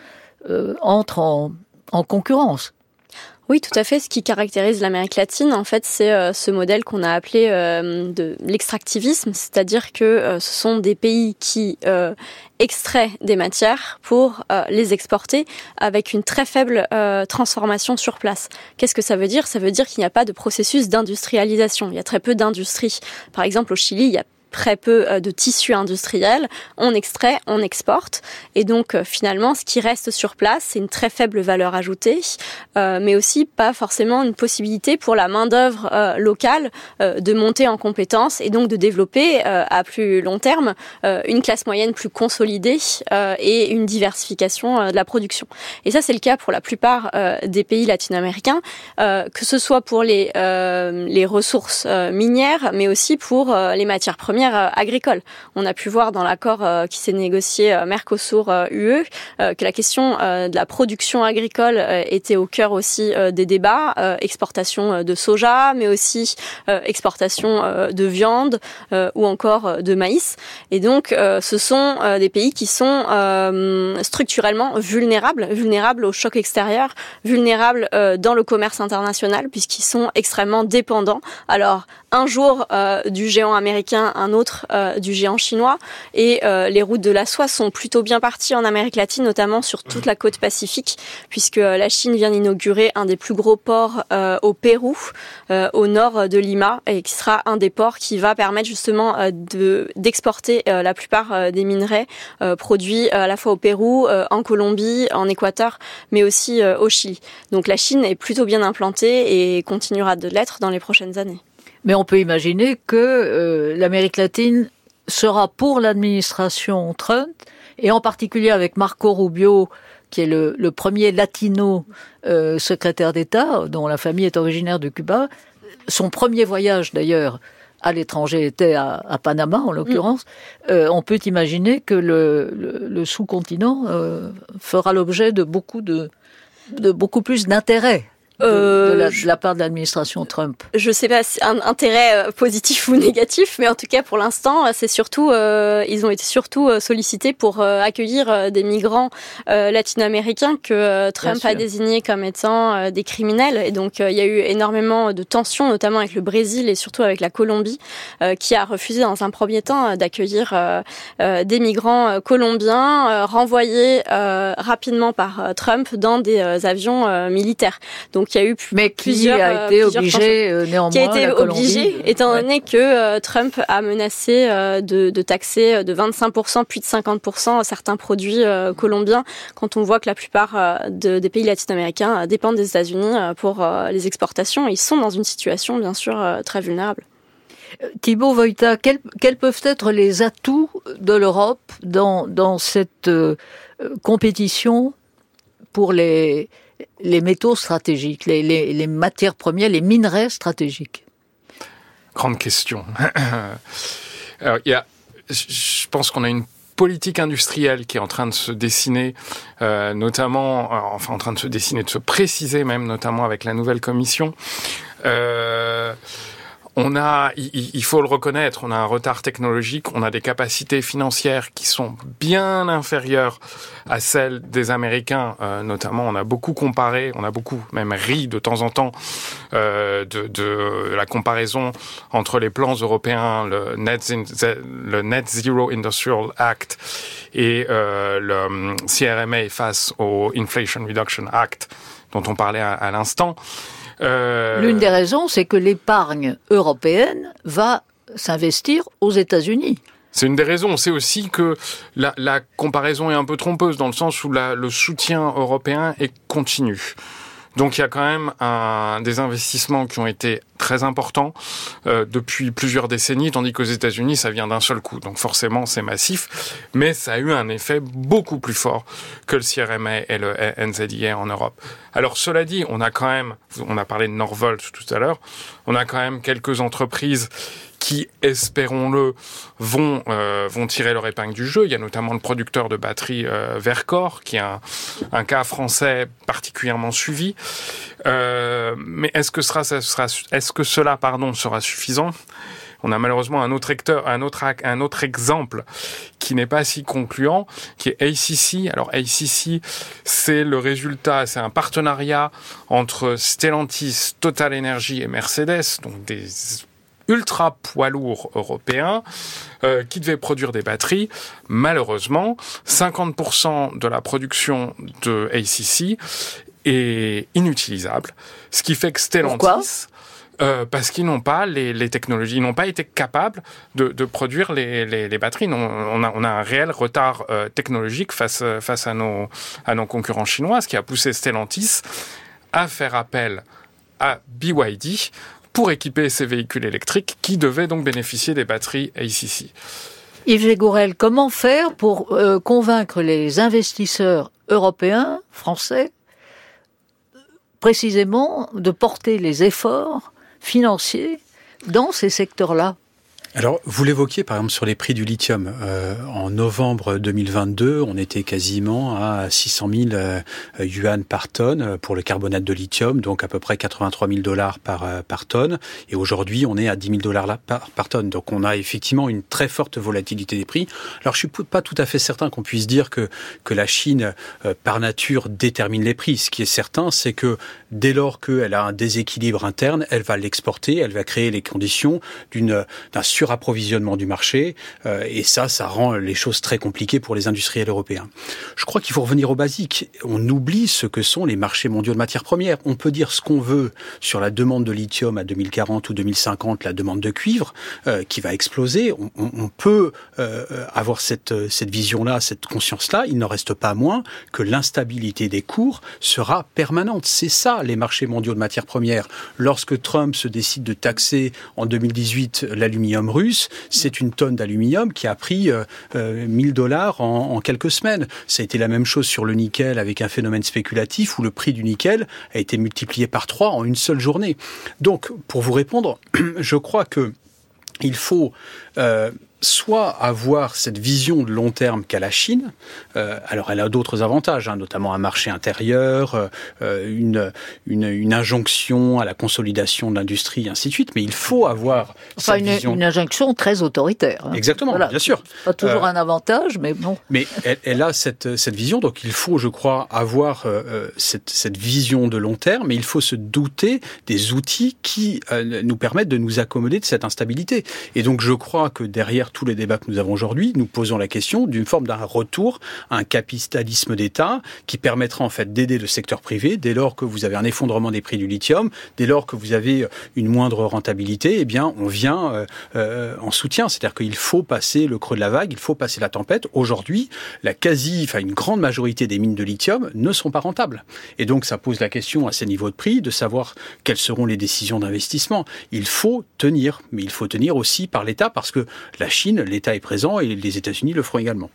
entrent en concurrence. Oui, tout à fait. Ce qui caractérise l'Amérique latine, en fait, c'est ce modèle qu'on a appelé de l'extractivisme, c'est-à-dire que ce sont des pays qui extraient des matières pour les exporter avec une très faible transformation sur place. Qu'est-ce que ça veut dire ? Ça veut dire qu'il n'y a pas de processus d'industrialisation. Il y a très peu d'industrie. Par exemple, au Chili, il y a très peu de tissu industriel, on extrait, on exporte, et donc finalement ce qui reste sur place, c'est une très faible valeur ajoutée, mais aussi pas forcément une possibilité pour la main-d'œuvre locale de monter en compétences et donc de développer à plus long terme une classe moyenne plus consolidée et une diversification de la production. Et ça c'est le cas pour la plupart des pays latino-américains, que ce soit pour les ressources minières, mais aussi pour les matières premières agricole. On a pu voir dans l'accord qui s'est négocié Mercosur-UE que la question de la production agricole était au cœur aussi des débats, exportation de soja, mais aussi exportation de viande ou encore de maïs. Et donc, ce sont des pays qui sont structurellement vulnérables au choc extérieur, vulnérables dans le commerce international, puisqu'ils sont extrêmement dépendants. Alors, un jour du géant américain, un autre du géant chinois, et les routes de la soie sont plutôt bien parties en Amérique latine, notamment sur toute la côte pacifique, puisque la Chine vient d'inaugurer un des plus gros ports au Pérou, au nord de Lima, et qui sera un des ports qui va permettre justement d'exporter la plupart des minerais produits à la fois au Pérou, en Colombie, en Équateur, mais aussi au Chili. Donc la Chine est plutôt bien implantée et continuera de l'être dans les prochaines années. Mais on peut imaginer que l'Amérique latine sera pour l'administration Trump, et en particulier avec Marco Rubio, qui est le premier latino secrétaire d'État, dont la famille est originaire de Cuba. Son premier voyage, d'ailleurs, à l'étranger était à Panama, en l'occurrence. On peut imaginer que le sous-continent fera l'objet de beaucoup plus d'intérêt de la part de l'administration Trump. Je sais pas si un intérêt positif ou négatif, mais en tout cas pour l'instant, c'est surtout ils ont été surtout sollicités pour accueillir des migrants latino-américains que Trump a désignés comme étant des criminels. Et donc il y a eu énormément de tensions, notamment avec le Brésil et surtout avec la Colombie, qui a refusé dans un premier temps d'accueillir des migrants colombiens renvoyés rapidement par Trump dans des avions militaires. Donc il y a eu plusieurs étant donné que Trump a menacé de taxer de 25% puis de 50% certains produits colombiens, quand on voit que la plupart des pays latino-américains dépendent des États-Unis pour les exportations. Ils sont dans une situation bien sûr très vulnérable. Thibaut Vojta, quels peuvent être les atouts de l'Europe dans cette compétition pour les métaux stratégiques, les matières premières, les minerais stratégiques? Grande question. Alors, je pense qu'on a une politique industrielle qui est en train de se dessiner, notamment, de se préciser même, notamment avec la nouvelle commission. Il faut le reconnaître, on a un retard technologique, on a des capacités financières qui sont bien inférieures à celles des Américains, notamment on a beaucoup comparé, on a beaucoup même ri de temps en temps de la comparaison entre les plans européens, le Net Zero Industrial Act et le CRMA face au Inflation Reduction Act dont on parlait à l'instant. L'une des raisons, c'est que l'épargne européenne va s'investir aux États-Unis. C'est une des raisons. C'est aussi que la comparaison est un peu trompeuse dans le sens où le soutien européen est continu. Donc il y a quand même des investissements qui ont été très importants depuis plusieurs décennies, tandis qu'aux États-Unis, ça vient d'un seul coup. Donc forcément, c'est massif, mais ça a eu un effet beaucoup plus fort que le CRMA et le NZIA en Europe. Alors cela dit, on a parlé de Norvolt tout à l'heure, on a quand même quelques entreprises qui, espérons-le, vont tirer leur épingle du jeu. Il y a notamment le producteur de batteries Verkor, qui est un cas français particulièrement suivi. Mais est-ce que cela sera suffisant ? On a malheureusement un autre exemple qui n'est pas si concluant, qui est ACC. Alors ACC, c'est un partenariat entre Stellantis, Total Energy et Mercedes, donc des ultra poids lourds européens qui devaient produire des batteries. Malheureusement, 50% de la production de ACC est inutilisable, ce qui fait que Stellantis... Pourquoi ? Parce qu'ils n'ont pas les technologies, ils n'ont pas été capables de produire les batteries. On a un réel retard technologique face à nos concurrents chinois, ce qui a poussé Stellantis à faire appel à BYD pour équiper ces véhicules électriques qui devaient donc bénéficier des batteries ACC. Yves Gégourel, comment faire pour convaincre les investisseurs européens, français, précisément de porter les efforts financiers dans ces secteurs-là ? Alors, vous l'évoquiez par exemple sur les prix du lithium. En novembre 2022, on était quasiment à 600 000 yuan par tonne pour le carbonate de lithium, donc à peu près $83 000 par tonne. Et aujourd'hui, on est à $10 000 par tonne. Donc, on a effectivement une très forte volatilité des prix. Alors, je suis pas tout à fait certain qu'on puisse dire que la Chine, par nature, détermine les prix. Ce qui est certain, c'est que dès lors qu'elle a un déséquilibre interne, elle va l'exporter, elle va créer les conditions d'un surapprovisionnement du marché, et ça rend les choses très compliquées pour les industriels européens. Je crois qu'il faut revenir au basique. On oublie ce que sont les marchés mondiaux de matières premières. On peut dire ce qu'on veut sur la demande de lithium à 2040 ou 2050, la demande de cuivre qui va exploser. On peut avoir cette vision-là, cette conscience-là. Il n'en reste pas moins que l'instabilité des cours sera permanente. C'est ça, les marchés mondiaux de matières premières. Lorsque Trump se décide de taxer en 2018 l'aluminium russe, c'est une tonne d'aluminium qui a pris $1 000 en quelques semaines. Ça a été la même chose sur le nickel avec un phénomène spéculatif où le prix du nickel a été multiplié par 3 en une seule journée. Donc, pour vous répondre, je crois que il faut soit avoir cette vision de long terme qu'a la Chine. Alors, elle a d'autres avantages, notamment un marché intérieur, une injonction à la consolidation de l'industrie, et ainsi de suite. Mais il faut avoir cette vision. Une injonction très autoritaire. Exactement, voilà. Bien sûr. Pas toujours un avantage, mais bon. Mais elle a cette vision, donc il faut, je crois, avoir cette vision de long terme, mais il faut se douter des outils qui nous permettent de nous accommoder de cette instabilité. Et donc, je crois que derrière tous les débats que nous avons aujourd'hui, nous posons la question d'une forme d'un retour à un capitalisme d'État qui permettra en fait d'aider le secteur privé dès lors que vous avez un effondrement des prix du lithium, dès lors que vous avez une moindre rentabilité, eh bien on vient en soutien. C'est-à-dire qu'il faut passer le creux de la vague, il faut passer la tempête. Aujourd'hui, une grande majorité des mines de lithium ne sont pas rentables. Et donc ça pose la question à ces niveaux de prix de savoir quelles seront les décisions d'investissement. Il faut tenir, mais il faut tenir aussi par l'État parce que la Chine, l'État est présent et les États-Unis le feront également.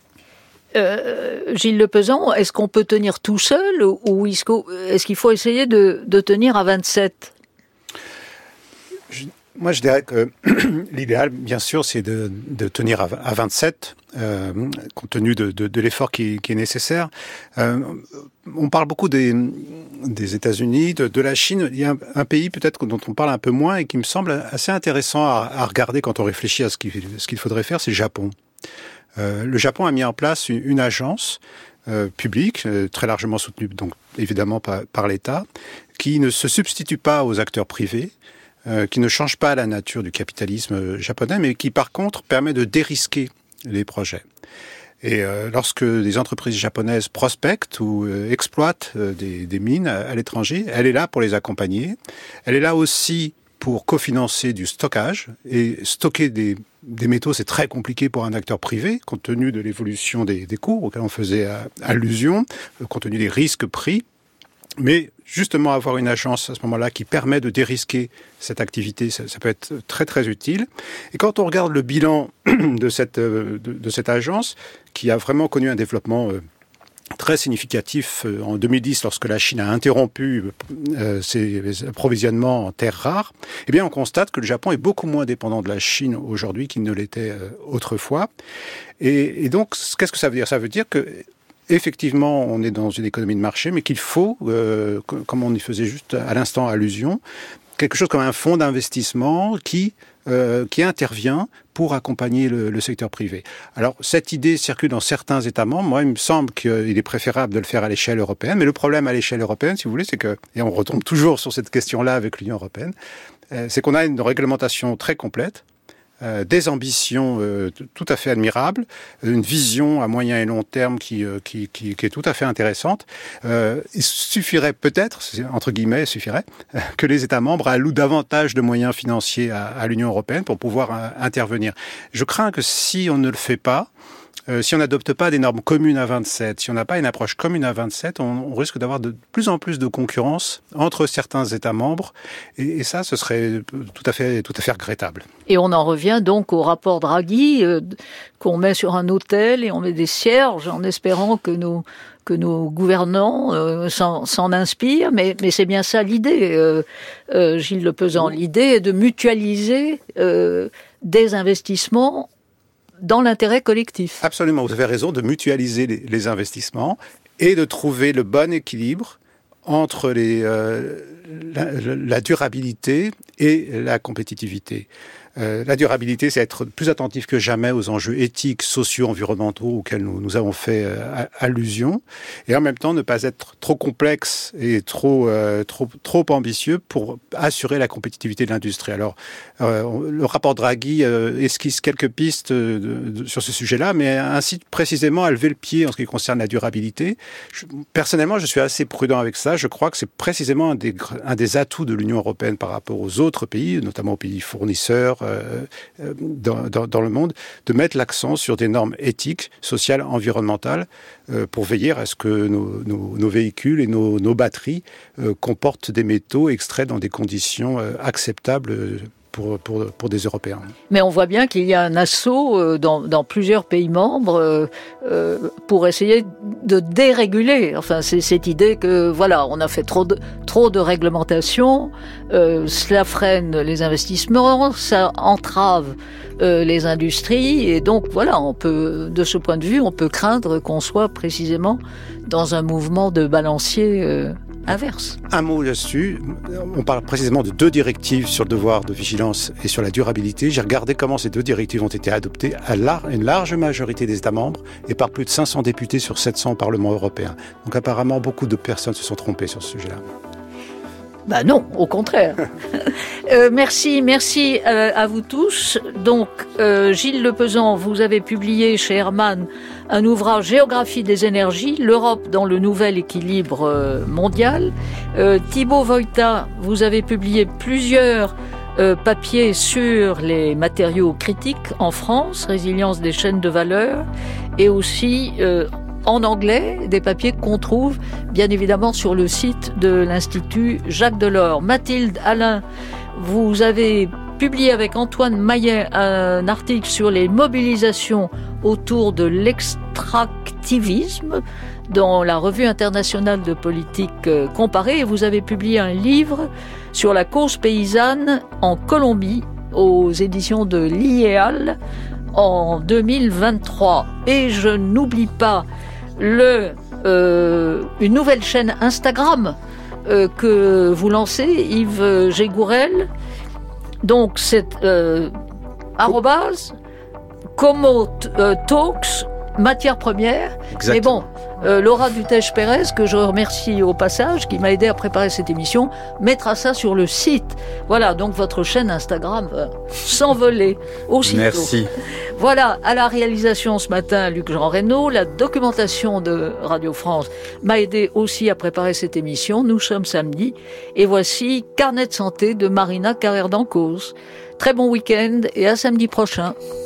Gilles Lepezan, est-ce qu'on peut tenir tout seul ou est-ce qu'il faut essayer de tenir à 27 ? Moi, je dirais que l'idéal, bien sûr, c'est de tenir à 27, compte tenu de l'effort qui est nécessaire. On parle beaucoup des États-Unis, de la Chine. Il y a un pays peut-être dont on parle un peu moins et qui me semble assez intéressant à regarder quand on réfléchit à ce qu'il faudrait faire, c'est le Japon. Le Japon a mis en place une agence publique, très largement soutenue, donc évidemment par l'État, qui ne se substitue pas aux acteurs privés, qui ne change pas la nature du capitalisme japonais, mais qui par contre permet de dérisquer les projets. Et lorsque des entreprises japonaises prospectent ou exploitent des mines à l'étranger, elle est là pour les accompagner. Elle est là aussi pour cofinancer du stockage. Et stocker des métaux, c'est très compliqué pour un acteur privé, compte tenu de l'évolution des cours auxquels on faisait allusion, compte tenu des risques pris. Mais justement, avoir une agence à ce moment-là qui permet de dérisquer cette activité, ça peut être très très utile. Et quand on regarde le bilan de cette agence, qui a vraiment connu un développement très significatif en 2010, lorsque la Chine a interrompu ses approvisionnements en terres rares, eh bien, on constate que le Japon est beaucoup moins dépendant de la Chine aujourd'hui qu'il ne l'était autrefois. Et donc, qu'est-ce que ça veut dire ? Ça veut dire que effectivement, on est dans une économie de marché, mais qu'il faut, comme on y faisait juste à l'instant allusion, quelque chose comme un fonds d'investissement qui intervient pour accompagner le secteur privé. Alors, cette idée circule dans certains États membres. Moi, il me semble qu'il est préférable de le faire à l'échelle européenne. Mais le problème à l'échelle européenne, si vous voulez, c'est que, et on retombe toujours sur cette question-là avec l'Union européenne, c'est qu'on a une réglementation très complète, des ambitions tout à fait admirables, une vision à moyen et long terme qui est tout à fait intéressante. Il suffirait peut-être, entre guillemets, que les États membres allouent davantage de moyens financiers à l'Union européenne pour pouvoir intervenir. Je crains que si on ne le fait pas, si on n'adopte pas des normes communes à 27, si on n'a pas une approche commune à 27, on risque d'avoir de plus en plus de concurrence entre certains États membres, et ça, ce serait tout à fait regrettable. Et on en revient donc au rapport Draghi qu'on met sur un autel et on met des cierges en espérant que nos gouvernants s'en inspirent, mais c'est bien ça l'idée, Gilles Lepezan. L'idée est de mutualiser des investissements dans l'intérêt collectif. Absolument, vous avez raison de mutualiser les investissements et de trouver le bon équilibre entre la durabilité et la compétitivité. La durabilité, c'est être plus attentif que jamais aux enjeux éthiques, sociaux, environnementaux auxquels nous avons fait allusion, et en même temps ne pas être trop complexe et trop ambitieux pour assurer la compétitivité de l'industrie. Alors, le rapport Draghi esquisse quelques pistes sur ce sujet-là, mais incite précisément à lever le pied en ce qui concerne la durabilité. Personnellement, je suis assez prudent avec ça. Je crois que c'est précisément un des atouts de l'Union européenne par rapport aux autres pays, notamment aux pays fournisseurs dans le monde, de mettre l'accent sur des normes éthiques, sociales, environnementales, pour veiller à ce que nos véhicules et nos batteries comportent des métaux extraits dans des conditions acceptables pour des Européens. Mais on voit bien qu'il y a un assaut dans plusieurs pays membres pour essayer de déréguler. Enfin, c'est cette idée que, voilà, on a fait trop de réglementation, cela freine les investissements, ça entrave les industries, et donc, voilà, de ce point de vue, on peut craindre qu'on soit précisément dans un mouvement de balancier inverse. Un mot là-dessus, on parle précisément de 2 directives sur le devoir de vigilance et sur la durabilité. J'ai regardé comment ces 2 directives ont été adoptées à une large majorité des États membres et par plus de 500 députés sur 700 au Parlement européen. Donc apparemment, beaucoup de personnes se sont trompées sur ce sujet-là. Ben non, au contraire. Merci à vous tous. Donc, Gilles Lepezan, vous avez publié chez Hermann un ouvrage Géographie des énergies, l'Europe dans le nouvel équilibre mondial. Thibaut Voïta, vous avez publié plusieurs papiers sur les matériaux critiques en France, résilience des chaînes de valeur, et aussi en anglais, des papiers qu'on trouve bien évidemment sur le site de l'Institut Jacques Delors. Mathilde Alain, vous avez publié avec Antoine Maillet un article sur les mobilisations autour de l'extractivisme dans la Revue internationale de politique comparée, et vous avez publié un livre sur la cause paysanne en Colombie aux éditions de l'IEAL en 2023. Et je n'oublie pas une nouvelle chaîne Instagram que vous lancez, Yves Gégourel. Donc c'est @ Como Talks, matière première. Exactement. Mais bon, Laura Dutèche-Pérez, que je remercie au passage, qui m'a aidé à préparer cette émission, mettra ça sur le site. Voilà, donc votre chaîne Instagram va s'envoler aussitôt. Merci. Voilà, à la réalisation ce matin, Luc-Jean Reynaud. La documentation de Radio France m'a aidé aussi à préparer cette émission. Nous sommes samedi. Et voici Carnet de santé de Marina Carrère d'Encausse. Très bon week-end et à samedi prochain.